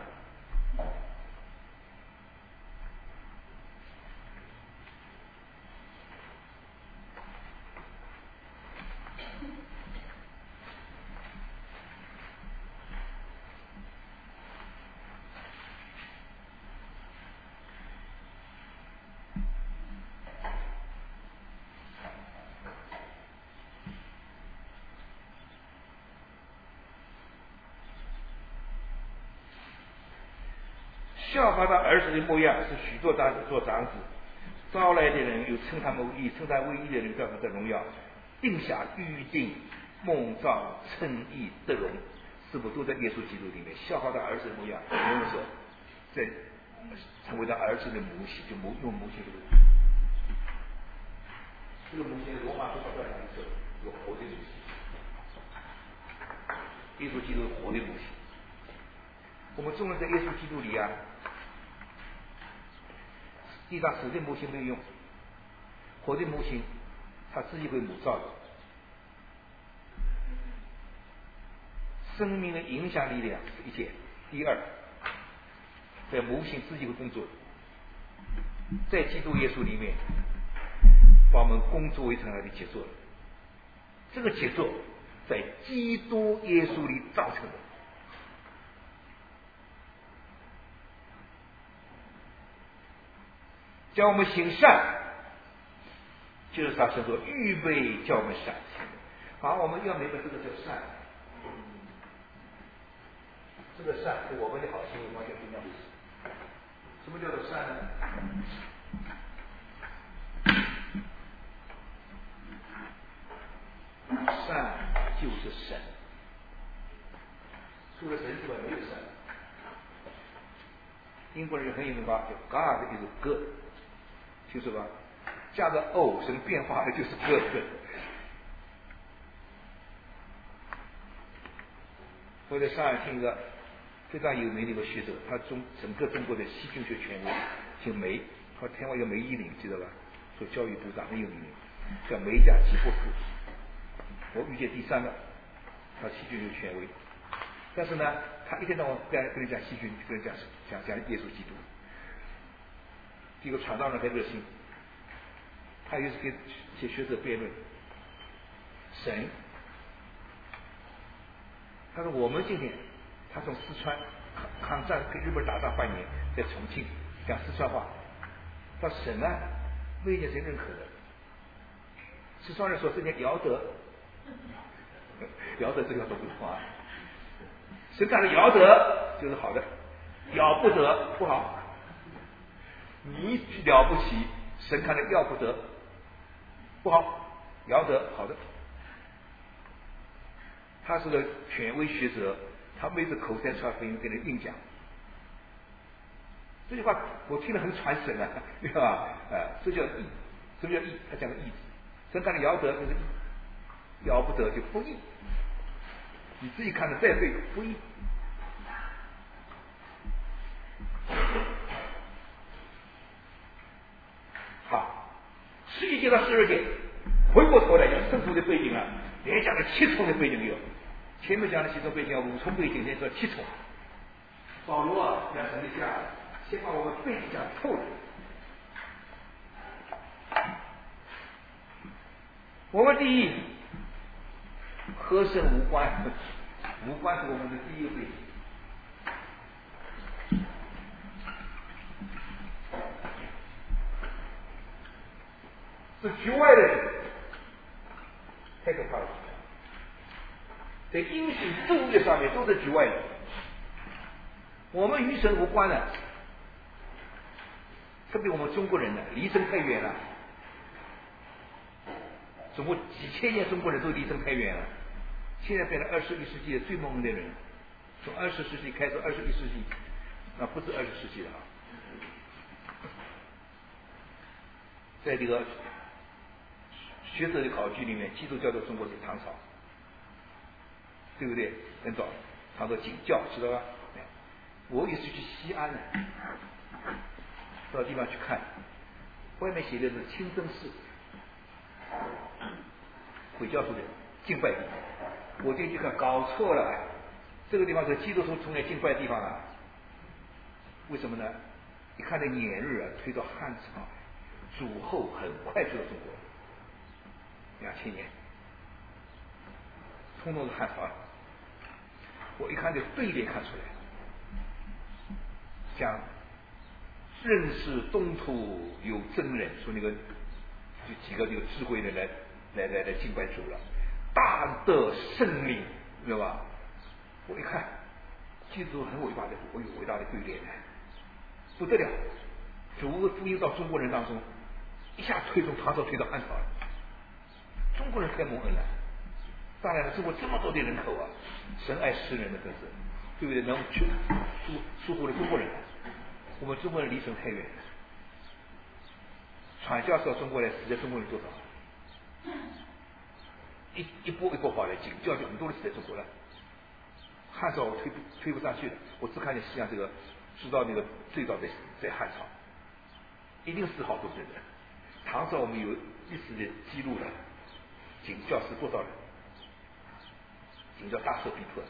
效法他儿子的模样，是许多长子做长子，招来的人又称他们为义，称他为义的人叫他的荣耀，定下预定梦造称义得荣，是否都在耶稣基督里面？效法他儿子的模样，也就是说，在成为他儿子的母系，就母用母系这个这个母系，罗马书八章讲的是有活的母系，耶稣基督活的母系。我们众人在耶稣基督里啊，地上死的母亲没有用，活的母亲他自己会母造的，生命的影响力量是一件。第二，在母亲自己会工作，在基督耶稣里面把我们工作为成了的杰作，这个杰作在基督耶稣里造成的。叫我们行善，就是他说说预备叫我们善行。好，我们要明白这个叫善，这个善和我们的好行为完全不一样。什么叫做善呢？善就是神，除了神之外没有善。英国人很有名吧，叫 God is good。听说吧？加个 o 神变化的就是 good。我在上海听一个非常有名的一个学者，他中整个中国的细菌学权威，姓梅，他台湾叫梅依林，记得吧？做教育部长很有名，叫梅甲基霍克。我遇见第三个，他细菌学权威，但是呢，他一天到晚跟跟人讲细菌，跟人讲讲讲耶稣基督。这个传道人很热心，他又是跟一些学者辩论神。他说我们今天，他从四川抗抗战跟日本打仗半年，在重庆讲四川话，他说神呢没有一件谁认可的。四川人说这件尧得，尧得这个懂不话，神看的尧得就是好的，尧不得不好。你了不起，神看的要不得不好，要得好的。他是个权威学者，他每次口才出来跟跟人硬讲。这句话我听了很传神啊，对吧？呃，这叫义，什么叫义？他讲个义字，神看的要得就是义，要不得就不义。你自己看的再对不义。好，十一节到十二节，回过头来讲圣徒的背景啊，连讲了七重的背景有，前面讲的七重背景，五重背景，现在说七重。保罗啊，讲神的家，先把我们背景讲透了。我们第一和神无关，无关是我们的第一个背景。 是局外的人，太可怕了。在因循注意上面都是局外的，我们与神无关的，特别我们中国人呢，离神太远了。中国几千年中国人都离神太远了，现在变成二十一世纪的最蒙的人，从二十世纪开始，二十一世纪，那不是二十世纪了啊。在这个学者的考据里面，基督教在中国是唐朝，对不对？很早，唐朝景教，知道吧？我也是去西安的，到地方去看，外面写的是清真寺，回教徒的敬拜地。我进去看，搞错了，这个地方是基督徒从来敬拜的地方啊。为什么呢？你看这年日啊，推到汉朝，主后很快就到中国了，两千年，通通是汉朝。我一看就对联看出来，讲认识东土有真人，说那个就几个有智慧的来来来来敬拜主了，大德圣灵，知道吧？我一看，记住很伟大的，我有伟大的对联，不得了，主的福音到中国人当中，一下推从唐朝推到汉朝了，中国人太蒙恩了。当然了，中国这么多的人口啊，神爱世人的真是，对不对？能去疏疏忽了中国人，我们中国人离神太远了。传教士到中国来，死在中国人多少？一一波一波跑来，景教就很多人死在中国了。汉朝我推不推不上去了，我只看见西洋这个，知道那个最早在在汉朝，一定死好多人。唐朝我们有历史的记录了，景教是多少人？景教大受逼迫。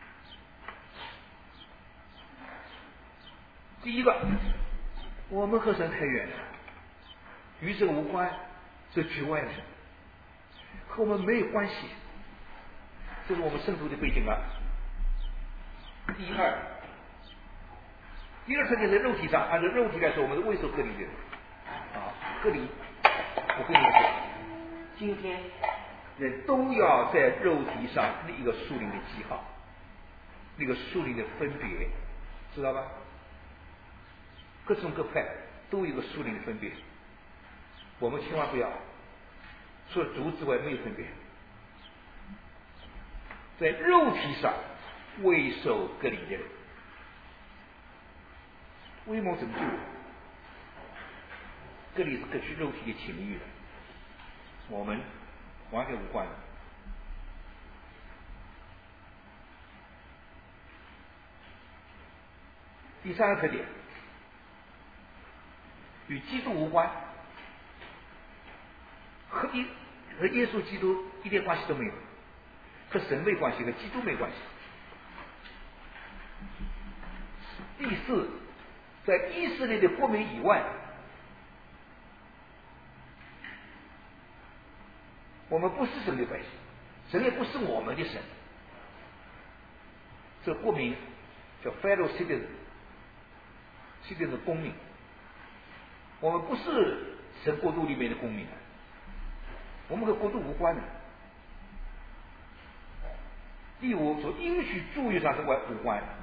第一个，我们和神太远了，与神无关，是局外的，和我们没有关系，这是我们圣徒的背景啊。第二，第二层就是肉体上，按照肉体来说，我们是未受割礼的啊，割礼。我跟你们说，今天人都要在肉体上立一个属灵的记号，那个属灵的分别，知道吧？各种各派都有一个属灵的分别，我们千万不要，除了主之外没有分别，在肉体上未受割礼的人，为谋拯救，割礼是割去肉体的情欲的，我们完全无关的。第三个特点，与基督无关，和一和耶稣基督一点关系都没有，和神没关系，和基督没关系。第四，在以色列的国民以外，我们不是神的百姓，神也不是我们的神。这国民叫 fellow citizen， citizen 是公民，我们不是神国度里面的公民，我们和国度无关的。第五，从应许祝约上是无关的。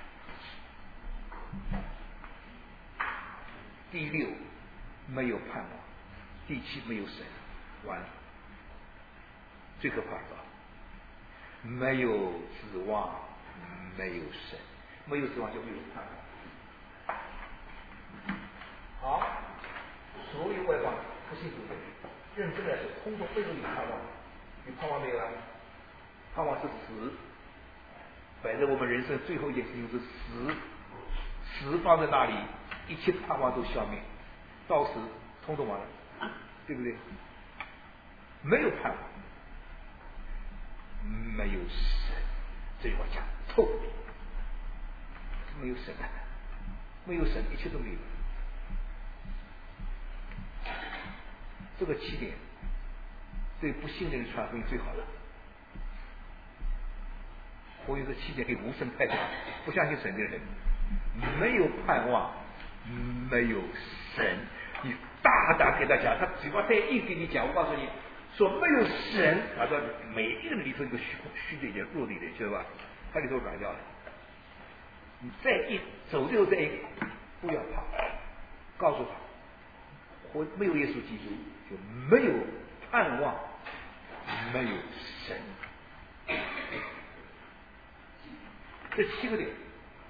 第六，没有盼望。第七，没有神，完了。最可怕的，没有指望，没有神，没有指望就没有盼望。好，所有外邦不信主的人，认真来说，通通背后有盼望，有盼望没有啊？盼望是死，摆在我们人生最后一件事情是死，死放在那里，一切盼望都消灭，到死通通完了，对不对？没有盼望，没有神，这句话讲透，没有神，没有神，一切都没有。这个起点对不信的人传福音最好了。我有个起点给无神派的不相信神的人，没有盼望，没有神， 你大胆给他讲，他嘴巴再硬给你讲，我告诉你，说没有神，他说每一个人里头一个虚虚的一点、弱的一点，知道吧？他里头软掉了。你再一走的时候再一，不要怕，告诉他，我没有耶稣基督，就没有盼望，没有神。这七个点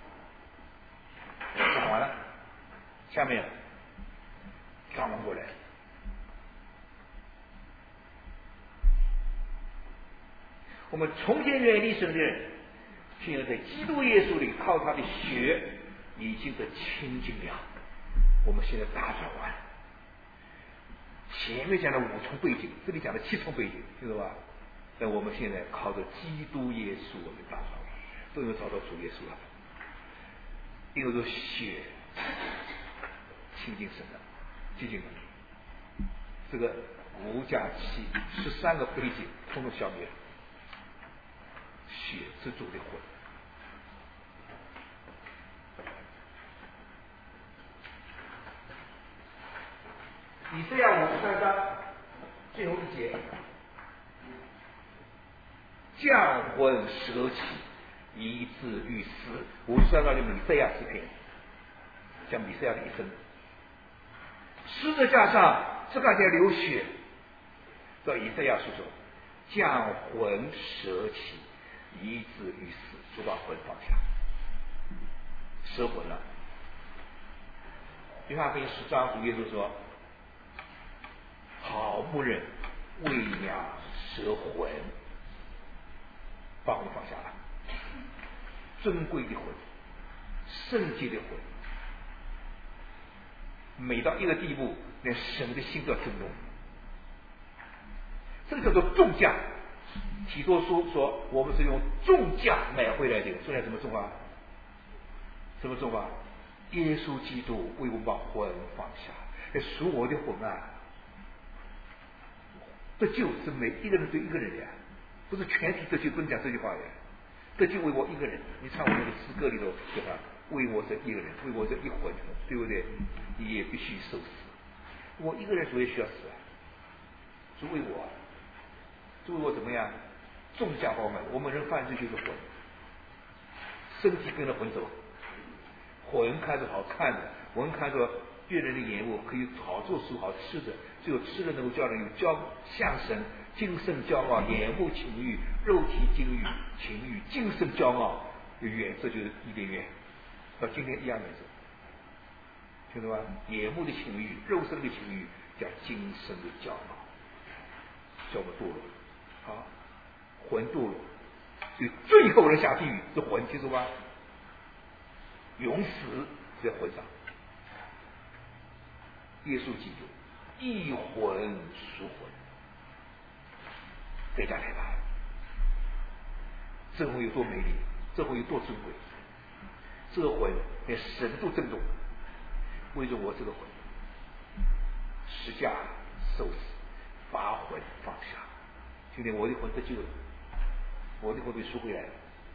讲完了，下面转弯过来。我们从前远离神的人，现在在基督耶稣里靠他的血已经得清净了。我们现在大转弯，前面讲的五重背景，这里讲的七重背景，知道吧？那我们现在靠着基督耶稣，我们大转弯，都能找到主耶稣了。因为这血清净神的，清净的，这个五加七十三个背景统统消灭了。血是主的魂。以赛亚五十三章最后一节，降魂舍己，以至于死。五十三章就米赛亚诗篇，讲米赛亚的一生。十字架上这个在流血，到以赛亚书说，降魂舍己，以至于死，就把魂放下，舍魂了。约翰福音十章主耶稣说，好牧人为羊舍魂，把魂放下了。尊贵的魂，圣洁的魂，美到一个地步，连神的心都要震动。这个叫做重价。提多书说，我们是用重价买回来的。重价怎么重啊？怎么重啊？耶稣基督为我们把魂放下，来赎我的魂啊！得救是每一个人对一个人的呀，不是全体得救，不能讲这句话的。得救为我一个人，你唱我们的诗歌里头，对吧？为我这一个人，为我这一魂，对不对？你也必须受死。我一个人所以需要死啊，是为我，是为我怎么样？重价包买，我们人犯罪就是魂，身体跟着魂走，魂看着好看的，魂看着悦人的眼目，可以好做事好吃的，只有吃的能够叫人有骄相神，精神骄傲，眼目情欲，肉体情欲，情欲，精神骄傲，远这就是伊甸园，到今天一样的是，听懂吗？眼目的情欲，肉身的情欲，叫精神的骄傲，叫我们堕落，好。魂堕落，所以最后人下地狱是魂，记住吧？永死在魂上。耶稣基督一魂赎魂，代价太大了。这魂有多美丽，这魂有多珍贵，这个魂连神都震动，为着我这个魂，十架受死，把魂放下。今天我的魂得救了。我的魂被赎回来了。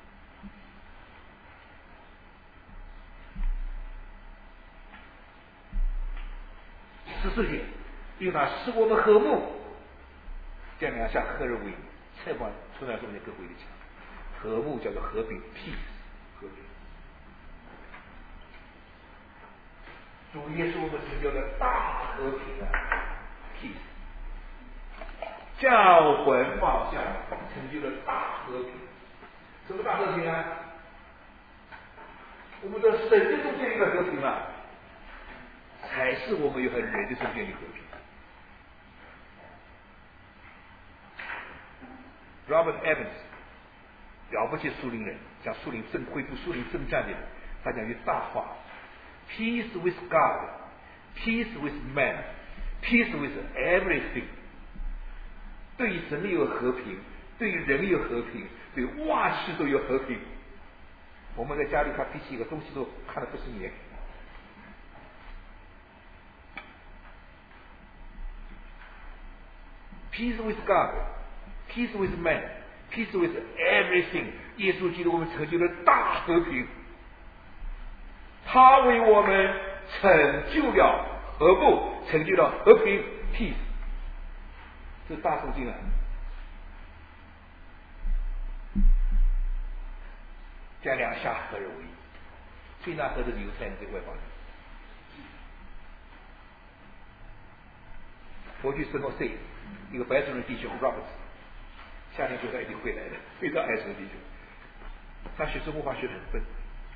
十四节，因为他使我们和睦，这样像合而为一。菜馆出来中间各回的讲，和睦叫做和平 ，peace， 和平。主耶稣我们成就了大和平啊 ，peace。叫魂放下，成就了大和平。什么大和平啊？我们的神的中间一个和平啊，才是我们有和人的中间的和平。Robert Evans， 了不起树林人，讲树林征恢复树林征战的人，他讲句大话 ：Peace with God, peace with man, peace with everything。对于神有和平，对于人有和平，对万事都有和平。我们在家里看脾气，一个东西都看得不顺眼。Peace with God, peace with man, peace with everything。耶稣基督我们成就了大和平，他为我们成就了和睦，成就了和平 peace。这是大圣经啊。将两下合而为一，最难合的是犹太人对外邦人。我去圣奥塞，一个白种人弟兄 Robert， 夏天说他一定会来的，非常爱神弟兄。他学中国话学得很笨，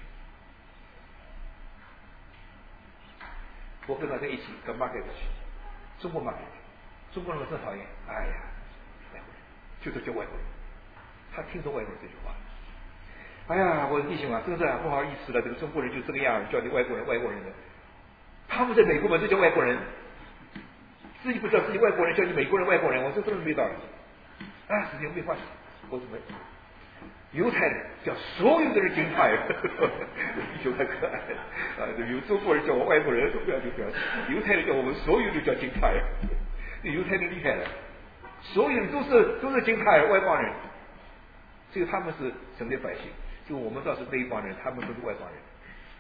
我跟他在一起跟 market 去，中国 market， 中国人真讨厌，哎呀，外国人就是叫外国人，他听说外国人这句话。哎呀，我的弟兄啊，真是啊，不好意思了，这个中国人就这个样，叫你外国人，外国人的。他们在美国嘛，这叫外国人，自己不知道自己外国人，叫你美国人、外国人，我说真是没道理。啊，时间没关系，我怎么？犹太人叫所有的人惊诧呀，就太可爱了啊！有中国人叫我外国人，都不要就不要；犹太人叫我们所有人叫惊诧呀。犹太人厉害了，所有人都是都是惊诧呀，外邦人，只有他们是神的百姓。就我们倒是那一帮人，他们都是外邦人。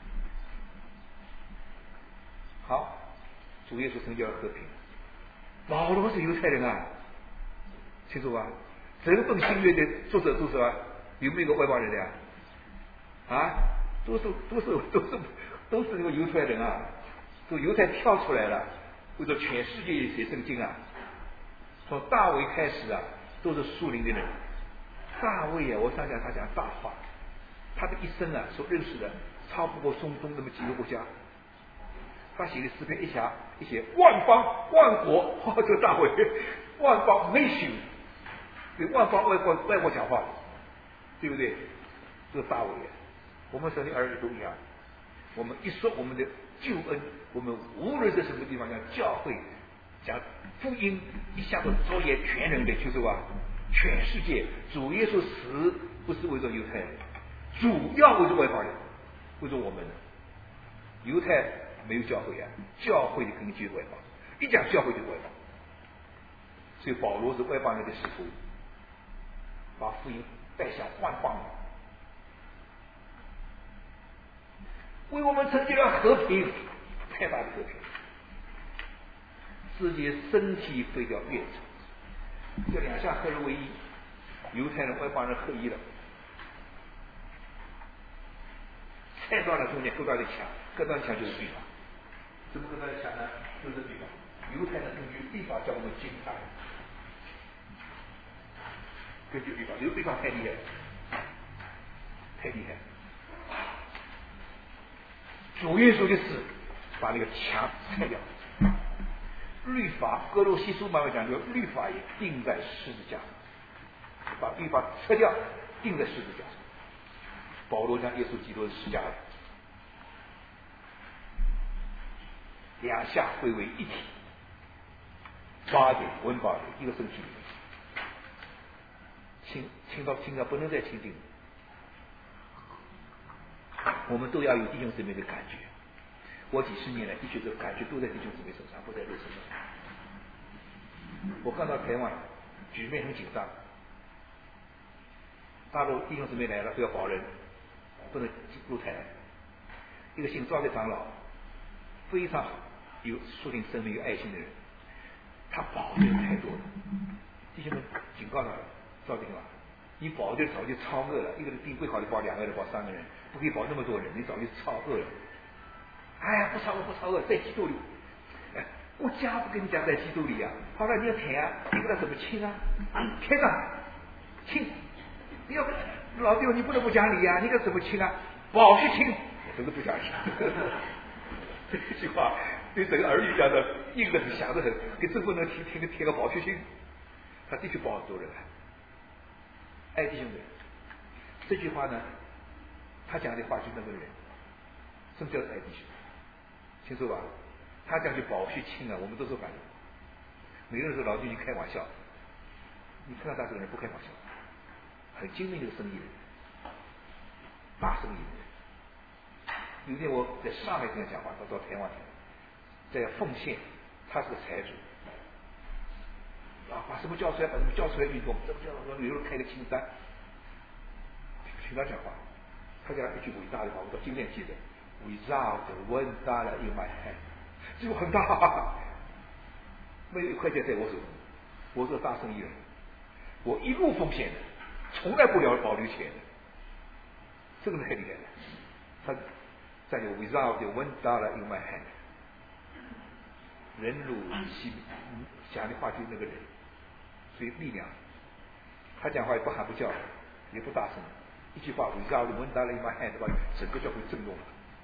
好，主耶稣成就了和平。保罗是犹太人啊，清楚吧？整本新约的作者都是吧？有没有一个外邦人的呀？啊，都是都是都是都是那个犹太人啊，从犹太跳出来了，为了全世界写圣经啊。从大卫开始啊，都是属灵的人。大卫啊，我想想他讲大话。他的一生啊，所认识的超不过中东那么几个国家。他写的诗篇一下一写万邦万国，哇，这个大卫，万邦 nation， 对万邦外国外国讲话，对不对？这个大卫，我们神的儿女都一样。我们一说我们的救恩，我们无论在什么地方讲教会，讲福音，一下子着眼全人类，就是吧？全世界，主耶稣死不是为了犹太人。主要为着外邦人，为着我们。犹太没有教会啊，教会肯定就是外邦，一讲教会就是外邦。所以保罗是外邦人的使徒，把福音带向万邦，为我们成就了和平，太大的和平。世界身体废掉越长，这两项合而为一，犹太人外邦人合一了。太断了中间各段的墙，各段墙就是律法。怎么各段的墙呢？就是律法。犹太人根据律法叫我们敬他，根据律法，有律法太厉害，太厉害。主耶稣的死把那个墙拆掉，律法哥罗西书慢慢讲究，律法也钉在十字架上，把律法拆掉，钉在十字架上。保罗将耶稣基督的十架了，两下汇为一体，八点温八点一个身体里面，亲亲到亲到不能再亲近。我们都要有弟兄姊妹的感觉。我几十年来的确这个感觉都在弟兄姊妹身上，不在肉身上。我看到台湾局面很紧张，大陆弟兄姊妹来了都要保人，不能入台。一个姓赵的长老非常有树立生命有爱心的人，他保的人太多了。弟兄们警告他了，赵丁啊，你保的早就超额了，一个人定最好的保两个人保三个人，不可以保那么多人，你早就超额了。哎呀，不超额不超额，在基督里。哎，我家不跟你讲在基督里啊。好了，你要谈啊，你跟他怎么亲啊？天啊，亲！你要老弟，你不能不讲理啊！你跟他怎么亲啊？保去亲，真是不讲理。这句话对整个儿女讲的硬的很，想的很，给政府能听听个贴个保去亲，他的确保很多人啊。爱弟兄们，这句话呢，他讲的话就那个人，什么叫爱弟兄？清楚吧？他讲句保去亲啊，我们都说反应。每个人说老弟你开玩笑，你看到他这个人不开玩笑，很精明的生意人，大生意人。有一天我在上海跟他讲话，他到台湾在奉献，他是个财主啊，把什么叫出来，把什么叫出来运动，这不叫说有人开个清单，听他讲话，他讲一句伟大的话，我到今天记得。Without one dollar in my hand， 就很大，没有一块钱在我手中，我是大生意人，我一路奉献的，从来不了保留钱的，这个太厉害了。他再有 without one dollar in my hand， 人如其讲的话就是那个人，所以力量。他讲话也不喊不叫，也不大声，一句话 without one dollar in my hand， 把整个教会震动了。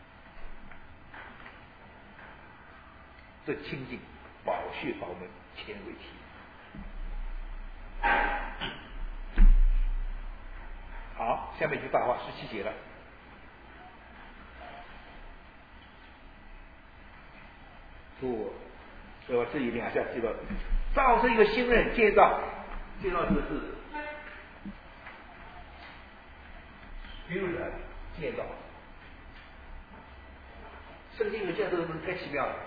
这清净宝血宝门前为体。好，下面一句大话，十七节了。不，我这一两下记得，造成一个新人建造，建造这个字 ，build 建造，圣经里面建造的东西太奇妙了。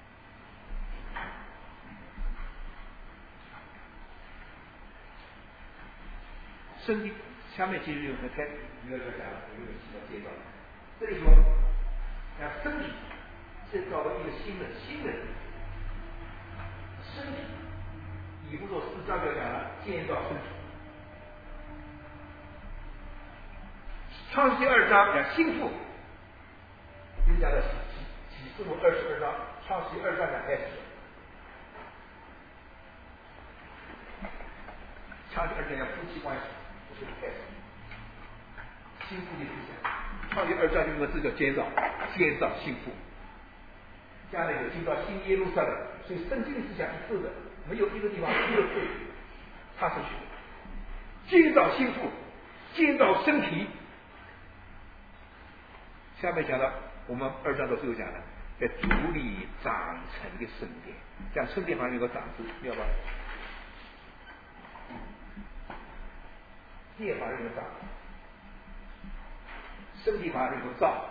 圣经下面其实有很开，你要讲了，有点奇妙介绍。这里说，讲身体是找到一个新的新的身体，以弗所四章就讲了建造身体。创世纪二章讲心腹，又讲了启启示录二十二章，创世纪二章讲开始。创世纪二章讲夫妻关系。开始，心腹的思想，创世二章用个字叫建造，建造心腹。将来有建造新耶路撒冷，所以圣经的思想是对的，没有一个地方没有对，插出去。建造心腹，建造身体。下面讲到我们二章的最后讲了，在主里长成的圣殿，讲圣殿旁边有个长字，妙吧？殿旁有个长，身体旁有个造。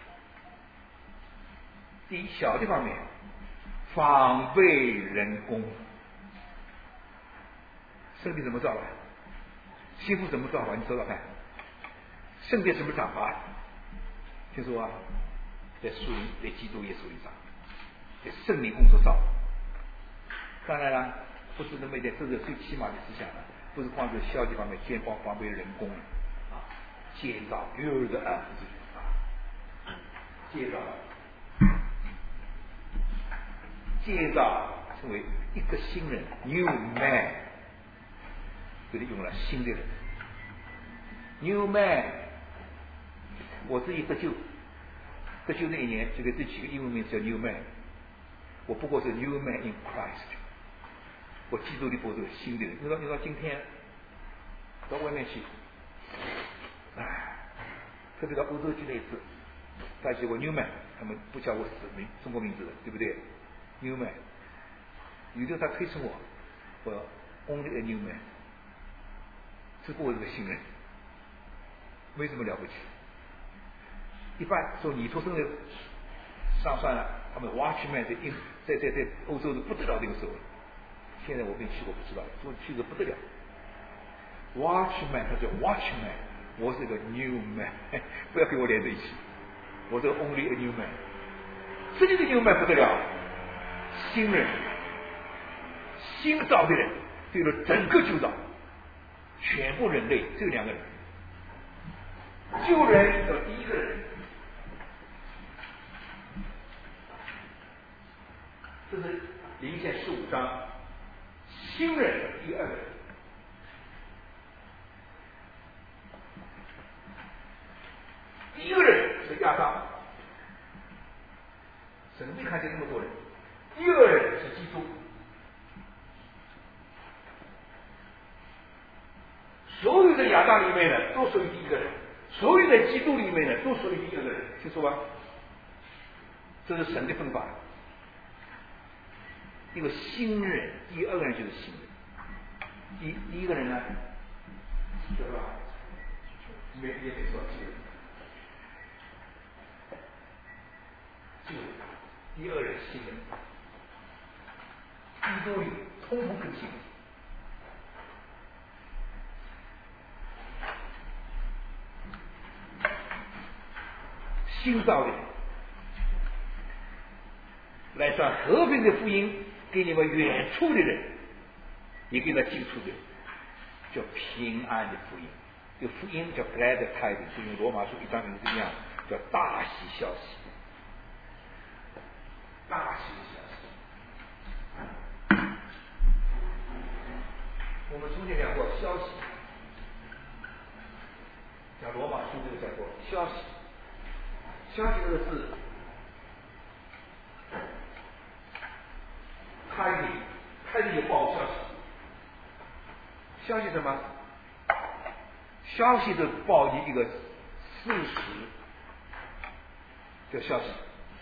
第一小的方面，防备人工。身体怎么造的？心腹怎么造法？你说说看。圣殿什么长法？听说啊，在树林，在基督耶稣里长，在圣灵工作造。当然了，不是那么一点，这是最起码的思想了。不是光是消极方面，建房防备人工啊，建造 build up 啊，建造建造成为一个新人 new man， 这里用了新的人 new man。我自己得救，得救那一年就给这几个英文名字叫 new man， 我不过是 new man in Christ。我基督里不是新的人，你说你说今天到外面去，哎，特别到欧洲去那一次，大家我 Newman， 他们不叫我死名中国名字的，对不对 ？Newman， 有的他推崇我，我 only a new man， 只不过是个新人，没什么了不起。一般说你出生的上算了，他们 Watchman 在英在在在欧洲是不得了这个时候。现在我没去过，不知道，如果去的不得了。Watchman， 他叫 Watchman， 我是个 New Man， 不要跟我连在一起，我是 Only a New Man。这里的 New Man 不得了，新人，新造的人，对了整个旧造，全部人类只有两个人，旧人有第一个人，这是零线十五章。新人第二个人，第一个人是亚当，神没看见那么多人。第二个人是基督，所有的亚当里面呢，都属于第一个人；所有的基督里面呢，都属于第二个人。听说吧？这是神的分法。一个新人，第二个人就是新人。第第一个人呢，对吧？没也没说旧，旧，第二人新人，基督里通通更新。新造的， 来传和平的福音给你们远处的人，也给那近处的人，叫平安的福音。这个福音叫 glad tidings， 就用罗马书一章零这样，叫大喜消息。大喜消息。我们从前讲过消息，讲罗马书这个讲过消息。消息这个字，tidings， tidings就报消息。消息什么？消息的报你一个事实，叫消息。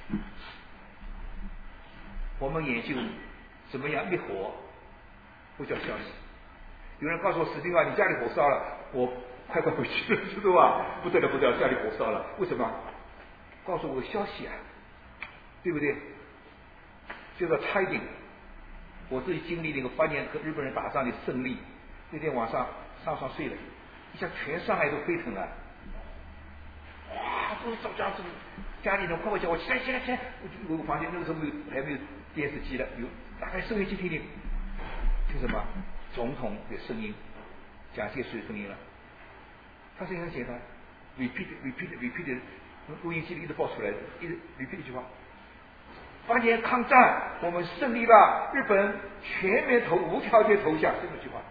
我们研究怎么样灭火，不叫消息。有人告诉我史蒂芬，你家里火烧了，我快快回去了，知道吧？不得了不得了，家里火烧了，为什么？告诉我个消息啊，对不对？这个猜定。我自己经历那个八年和日本人打仗的胜利，那天晚上上床睡了，一下全上海都沸腾了，哇，都是找家属，家里人快快叫我起来起来起来！我我房间那个时候没有还没有电视机了，有打开收音机听听，听什么？总统的声音，蒋介石的声音了。他声音很简单 ，repeat repeat repeat， 录音机里一直报出来，一直 repeat 一句话。八年抗战，我们胜利了，日本全面投无条件投降，这么句话。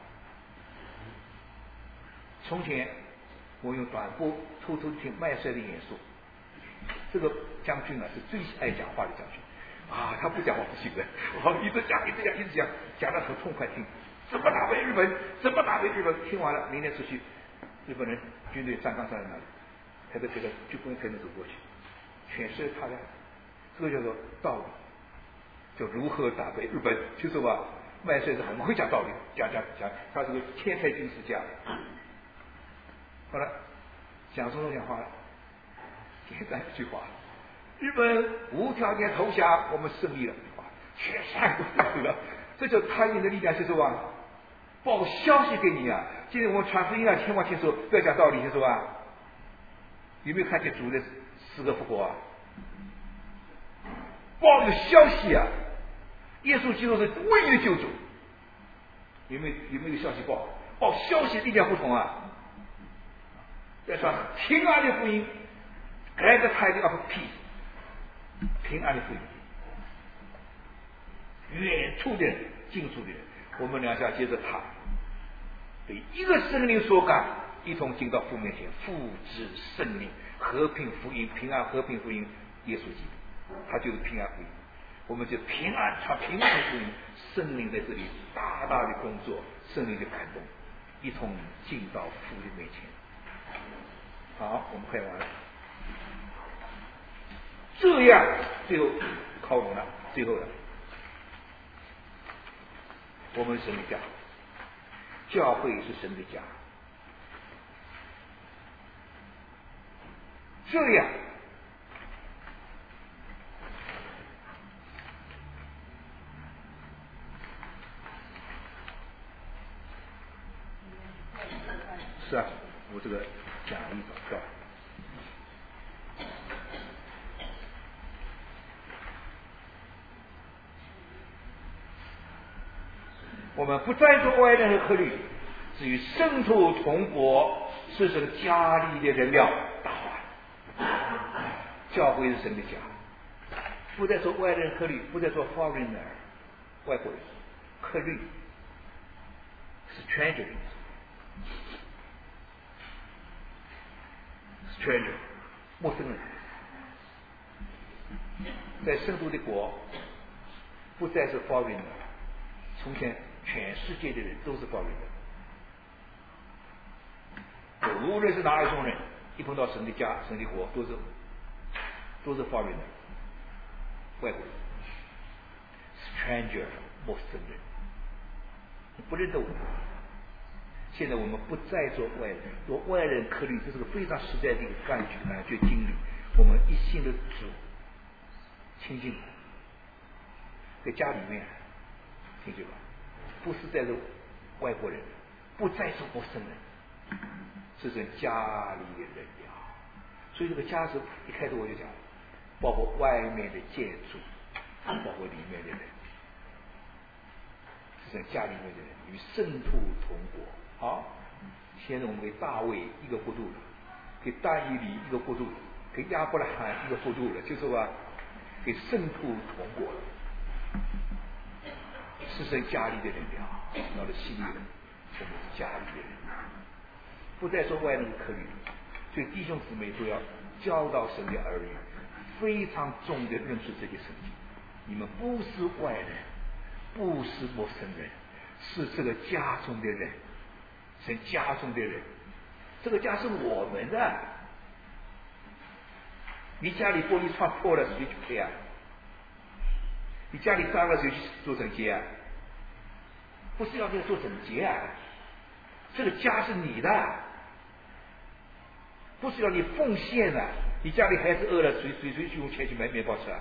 从前我用短波偷偷听麦帅的演说，这个将军啊是最爱讲话的将军啊，他不讲话不行的，我一直讲一直讲一直讲，讲得很痛快听，怎么打败日本，怎么打败日本，听完了明天出去，日本人军队站岗站在那里，抬着抬着就不用抬着走过去，全是他的。这个叫做道理，叫如何打败日本，就是吧？麦帅是很会讲道理，讲讲讲，他是个天才军事家。好了，蒋总统讲话了，简单一句话：日本无条件投降，我们胜利了。全山都飞了，这叫他人的力量，就是吧？报消息给你啊！今天我们传福音啊，千万听说，不要讲道理，就是吧？有没有看见主的死而复活啊？报个消息啊！耶稣基督是唯一的救主，有没有有没有消息报？报消息力量不同啊！要说平安的福音 ，glad tidings of peace， 平安的福音，远处的人、近处的人，我们两下接着谈，对一个圣灵所感，一同进到父面前，父子圣灵和平福音，平安和平福音，耶稣基督，他就是平安福音。我们就平安传平安的福音，圣灵在这里大大的工作，圣灵的感动，一同进到父的面前。好，我们看完了。这样，最后靠拢了，最后了。我们神的家，教会是神的家。这样，是啊，我这个讲义找到。我们不再做外人和客旅，至于圣徒同国，是神家里的人了。大话，教会是神的家，不再做外人客旅，不再做 foreigner 外国人，客旅是 stranger stranger 陌生人，在圣徒的国，不再是 foreigner， 从前全世界的人都是 foreigner， 无论是哪一种人，一碰到神的家、神的国，都是都是 foreigner， 外国人 stranger 陌生人，不认得我们。现在我们不再做外人，做外人客旅，这是个非常实在的一个感觉感觉经历。我们一心的主亲近，在家里面听见吧，不是在这外国人，不再是陌生人，是在家里的人呀。所以这个家是一开始我就讲，包括外面的建筑， 包括里面的人，是在家里面的人与圣徒同国。好，现在我们给大卫一个国度了，给但以理一个国度了，给亚伯拉罕一个国度了，就说吧，给圣徒同国了。是在家里的人了，到了心里人，我们是家里的人，不再说外人的客旅。所以弟兄姊妹都要教导神的儿女，非常重的认识这些圣经。你们不是外人，不是陌生人，是这个家中的人，神家中的人。这个家是我们的。你家里玻璃窗破了，谁去赔啊？你家里脏了，谁去做整洁啊？不是要这个做整洁啊，这个家是你的，不是要你奉献的。你家里孩子饿了，谁谁谁去用钱去买面包吃啊？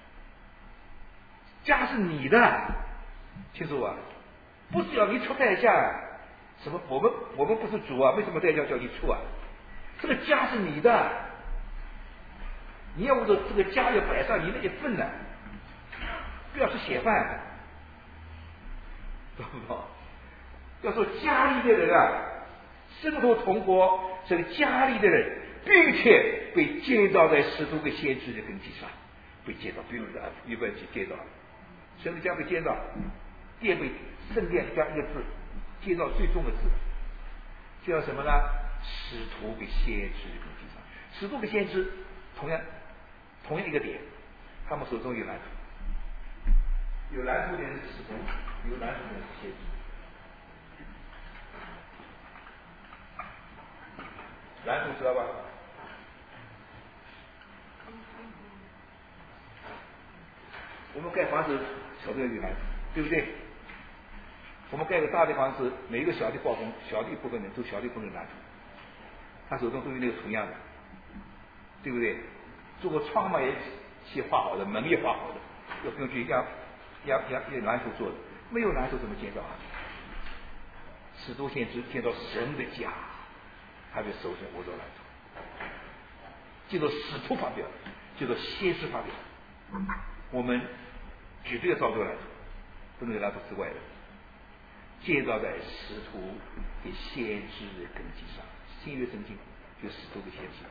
家是你的，清楚吧？不是要你出代价。什么？我们我们不是主啊，为什么代价叫你出啊？这个家是你的，你要为了这个家要摆上你那一份呢，不要是血饭。懂不懂？要说家里的人啊，生活同国，这个家里的人，并且被建造在使徒跟先知的根基上，被建造，比如说一本去建造，神的家被建造，殿被圣殿加一个字，建造最重的字，叫什么呢？使徒跟先知的根基上，使徒跟先知同样同样一个点，他们手中有蓝图，有蓝图的人是使徒。有蓝图的先知，蓝图知道吧？我们盖房子小的有蓝图，对不对？我们盖个大的房子，每一个小的包工，小的一部分人都小的一部分蓝图，他手中都有那个图样的，对不对？做个窗嘛也先画好的，门也画好的，要根据样样样样蓝图做的。没有蓝图怎么建造啊？使徒先知建造神的家，他就首先握着蓝图，接着使徒发表，接着先知发表。我们绝对要照这个蓝图，不能有蓝图之外的，建造在使徒跟先知的根基上。新约圣经就使徒跟先知。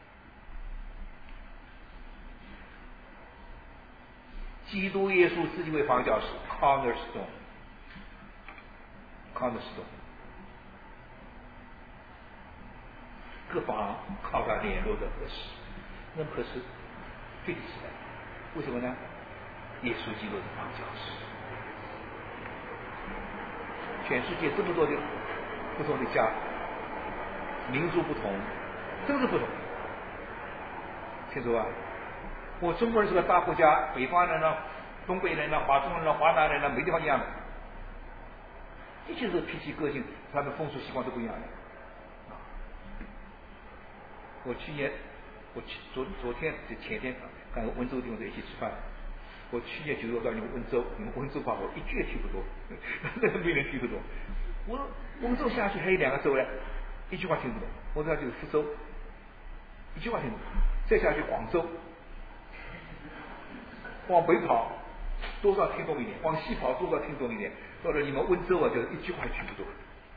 基督耶稣自己为房角石 cornerstone cornerstone， 各房靠他联络的合适，那么合适对得起来。为什么呢？耶稣基督的房角石，全世界这么多的不同的家，民族不同，都是不同，清楚吧？我中国人是个大国家，北方人呢、东北人呢、华中人呢、华南人呢，没地方一样的，一切是脾气个性，他的风俗习惯都不一样的。我去年，我去昨昨天前天跟温州弟兄在一起吃饭，我去年九月到你们温州，你们温州话我一句也听不懂，那个没人听不懂。我温州下去还有两个州呢，一句话听不懂。我这就是福州，一句话听不懂。再下去广州。往北跑，多少听懂一点；往西跑，多少听懂一点。到了你们温州啊，就一句话听不懂。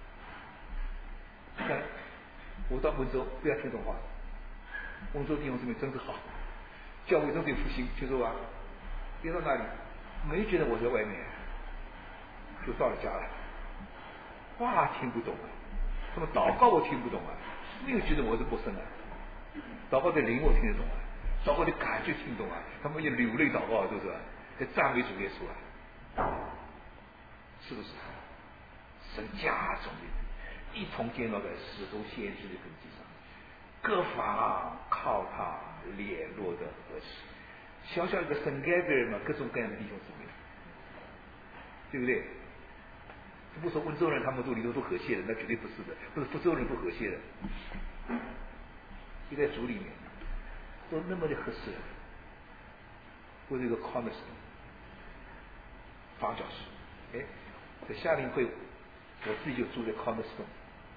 看，我到温州不要听懂话，温州弟兄姊妹真是好，教会真得复兴，听说吧？别到那里，没觉得我在外面，就到了家了。话听不懂啊，他们祷告我听不懂啊，没有觉得我是陌生的，祷告的灵我听得懂啊。祷告的感觉听懂啊，他们也流泪祷告，是不是？在赞美主耶稣啊，是不是？神家中的一同建造在使徒先知的根基上，各房靠他联络的合适。小小一个圣盖贝尔嘛，各种各样的弟兄姊妹，对不对？不说温州人他们都里头都和谐的，那绝对不是的，不是福州人不和谐的，就在主里面。都那么的合适，我这个 cornerstone 房角石，哎，在夏令会，我自己就住在 cornerstone，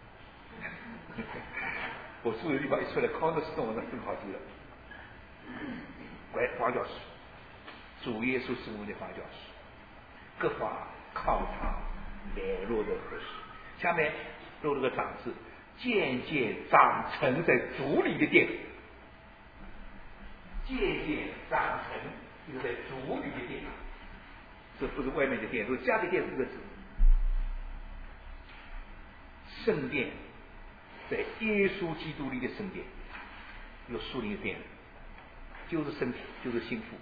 我住的地方一出来 cornerstone 那更好住了，拐房角石， 主耶稣是我们的发教士，各法靠他来落的合适。下面落了个长字，渐渐长成在主里的殿，渐渐长成就是在主里的殿，这不是外面的殿，是家的殿四个字。圣殿在耶稣基督里的圣殿，有属灵的殿，就是身体，就是心腹，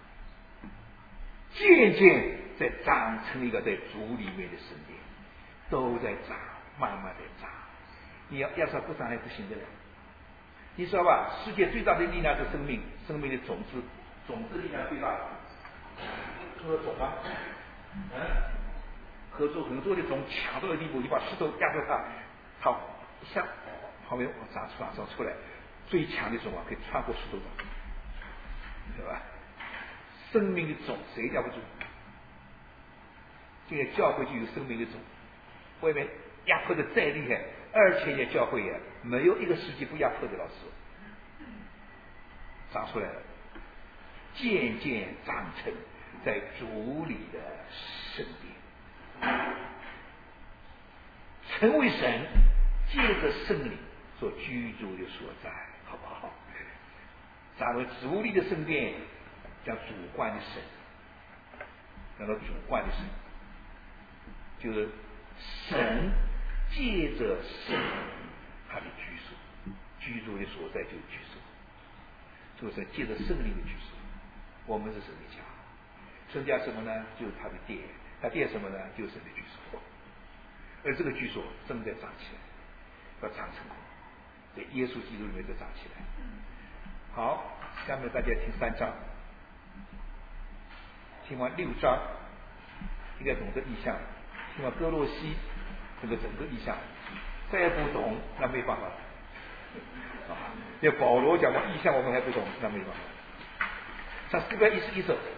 渐渐在长成一个在主里面的圣殿，都在长，慢慢的长。你要要说不长还不行的了。你说吧，世界最大的力量是生命，生命的种子，种子力量最大。说的种吗？嗯，合作很多的种强到的地步，你把石头压着它，它一下旁边长出来长出来，最强的种啊，可以穿过石头长，对吧？生命的种谁压不住？现在教会就有生命的种，外面压迫的再厉害，二千年教会也没有一个世纪不压迫的，老师长出来了，渐渐长成在主里的圣殿，成为神借着圣灵所居住的所在，好不好？长为主里的圣殿，叫主观的神，叫做主观的神，就是神借着圣灵他的居所，居住的所在就是居所，就是借着圣灵的居所。我们是神的家，神家什么呢？就是他的殿，他殿什么呢？就是神的居所。而这个居所正在长起来，要长成功，在耶稣基督里面就长起来。好，下面大家听三章，听完六章，应该懂得意象，听完哥洛西这个整个意象，再不懂那没办法。啊，那保罗讲的意象我们还不懂，那没办法。唱诗歌一十一首。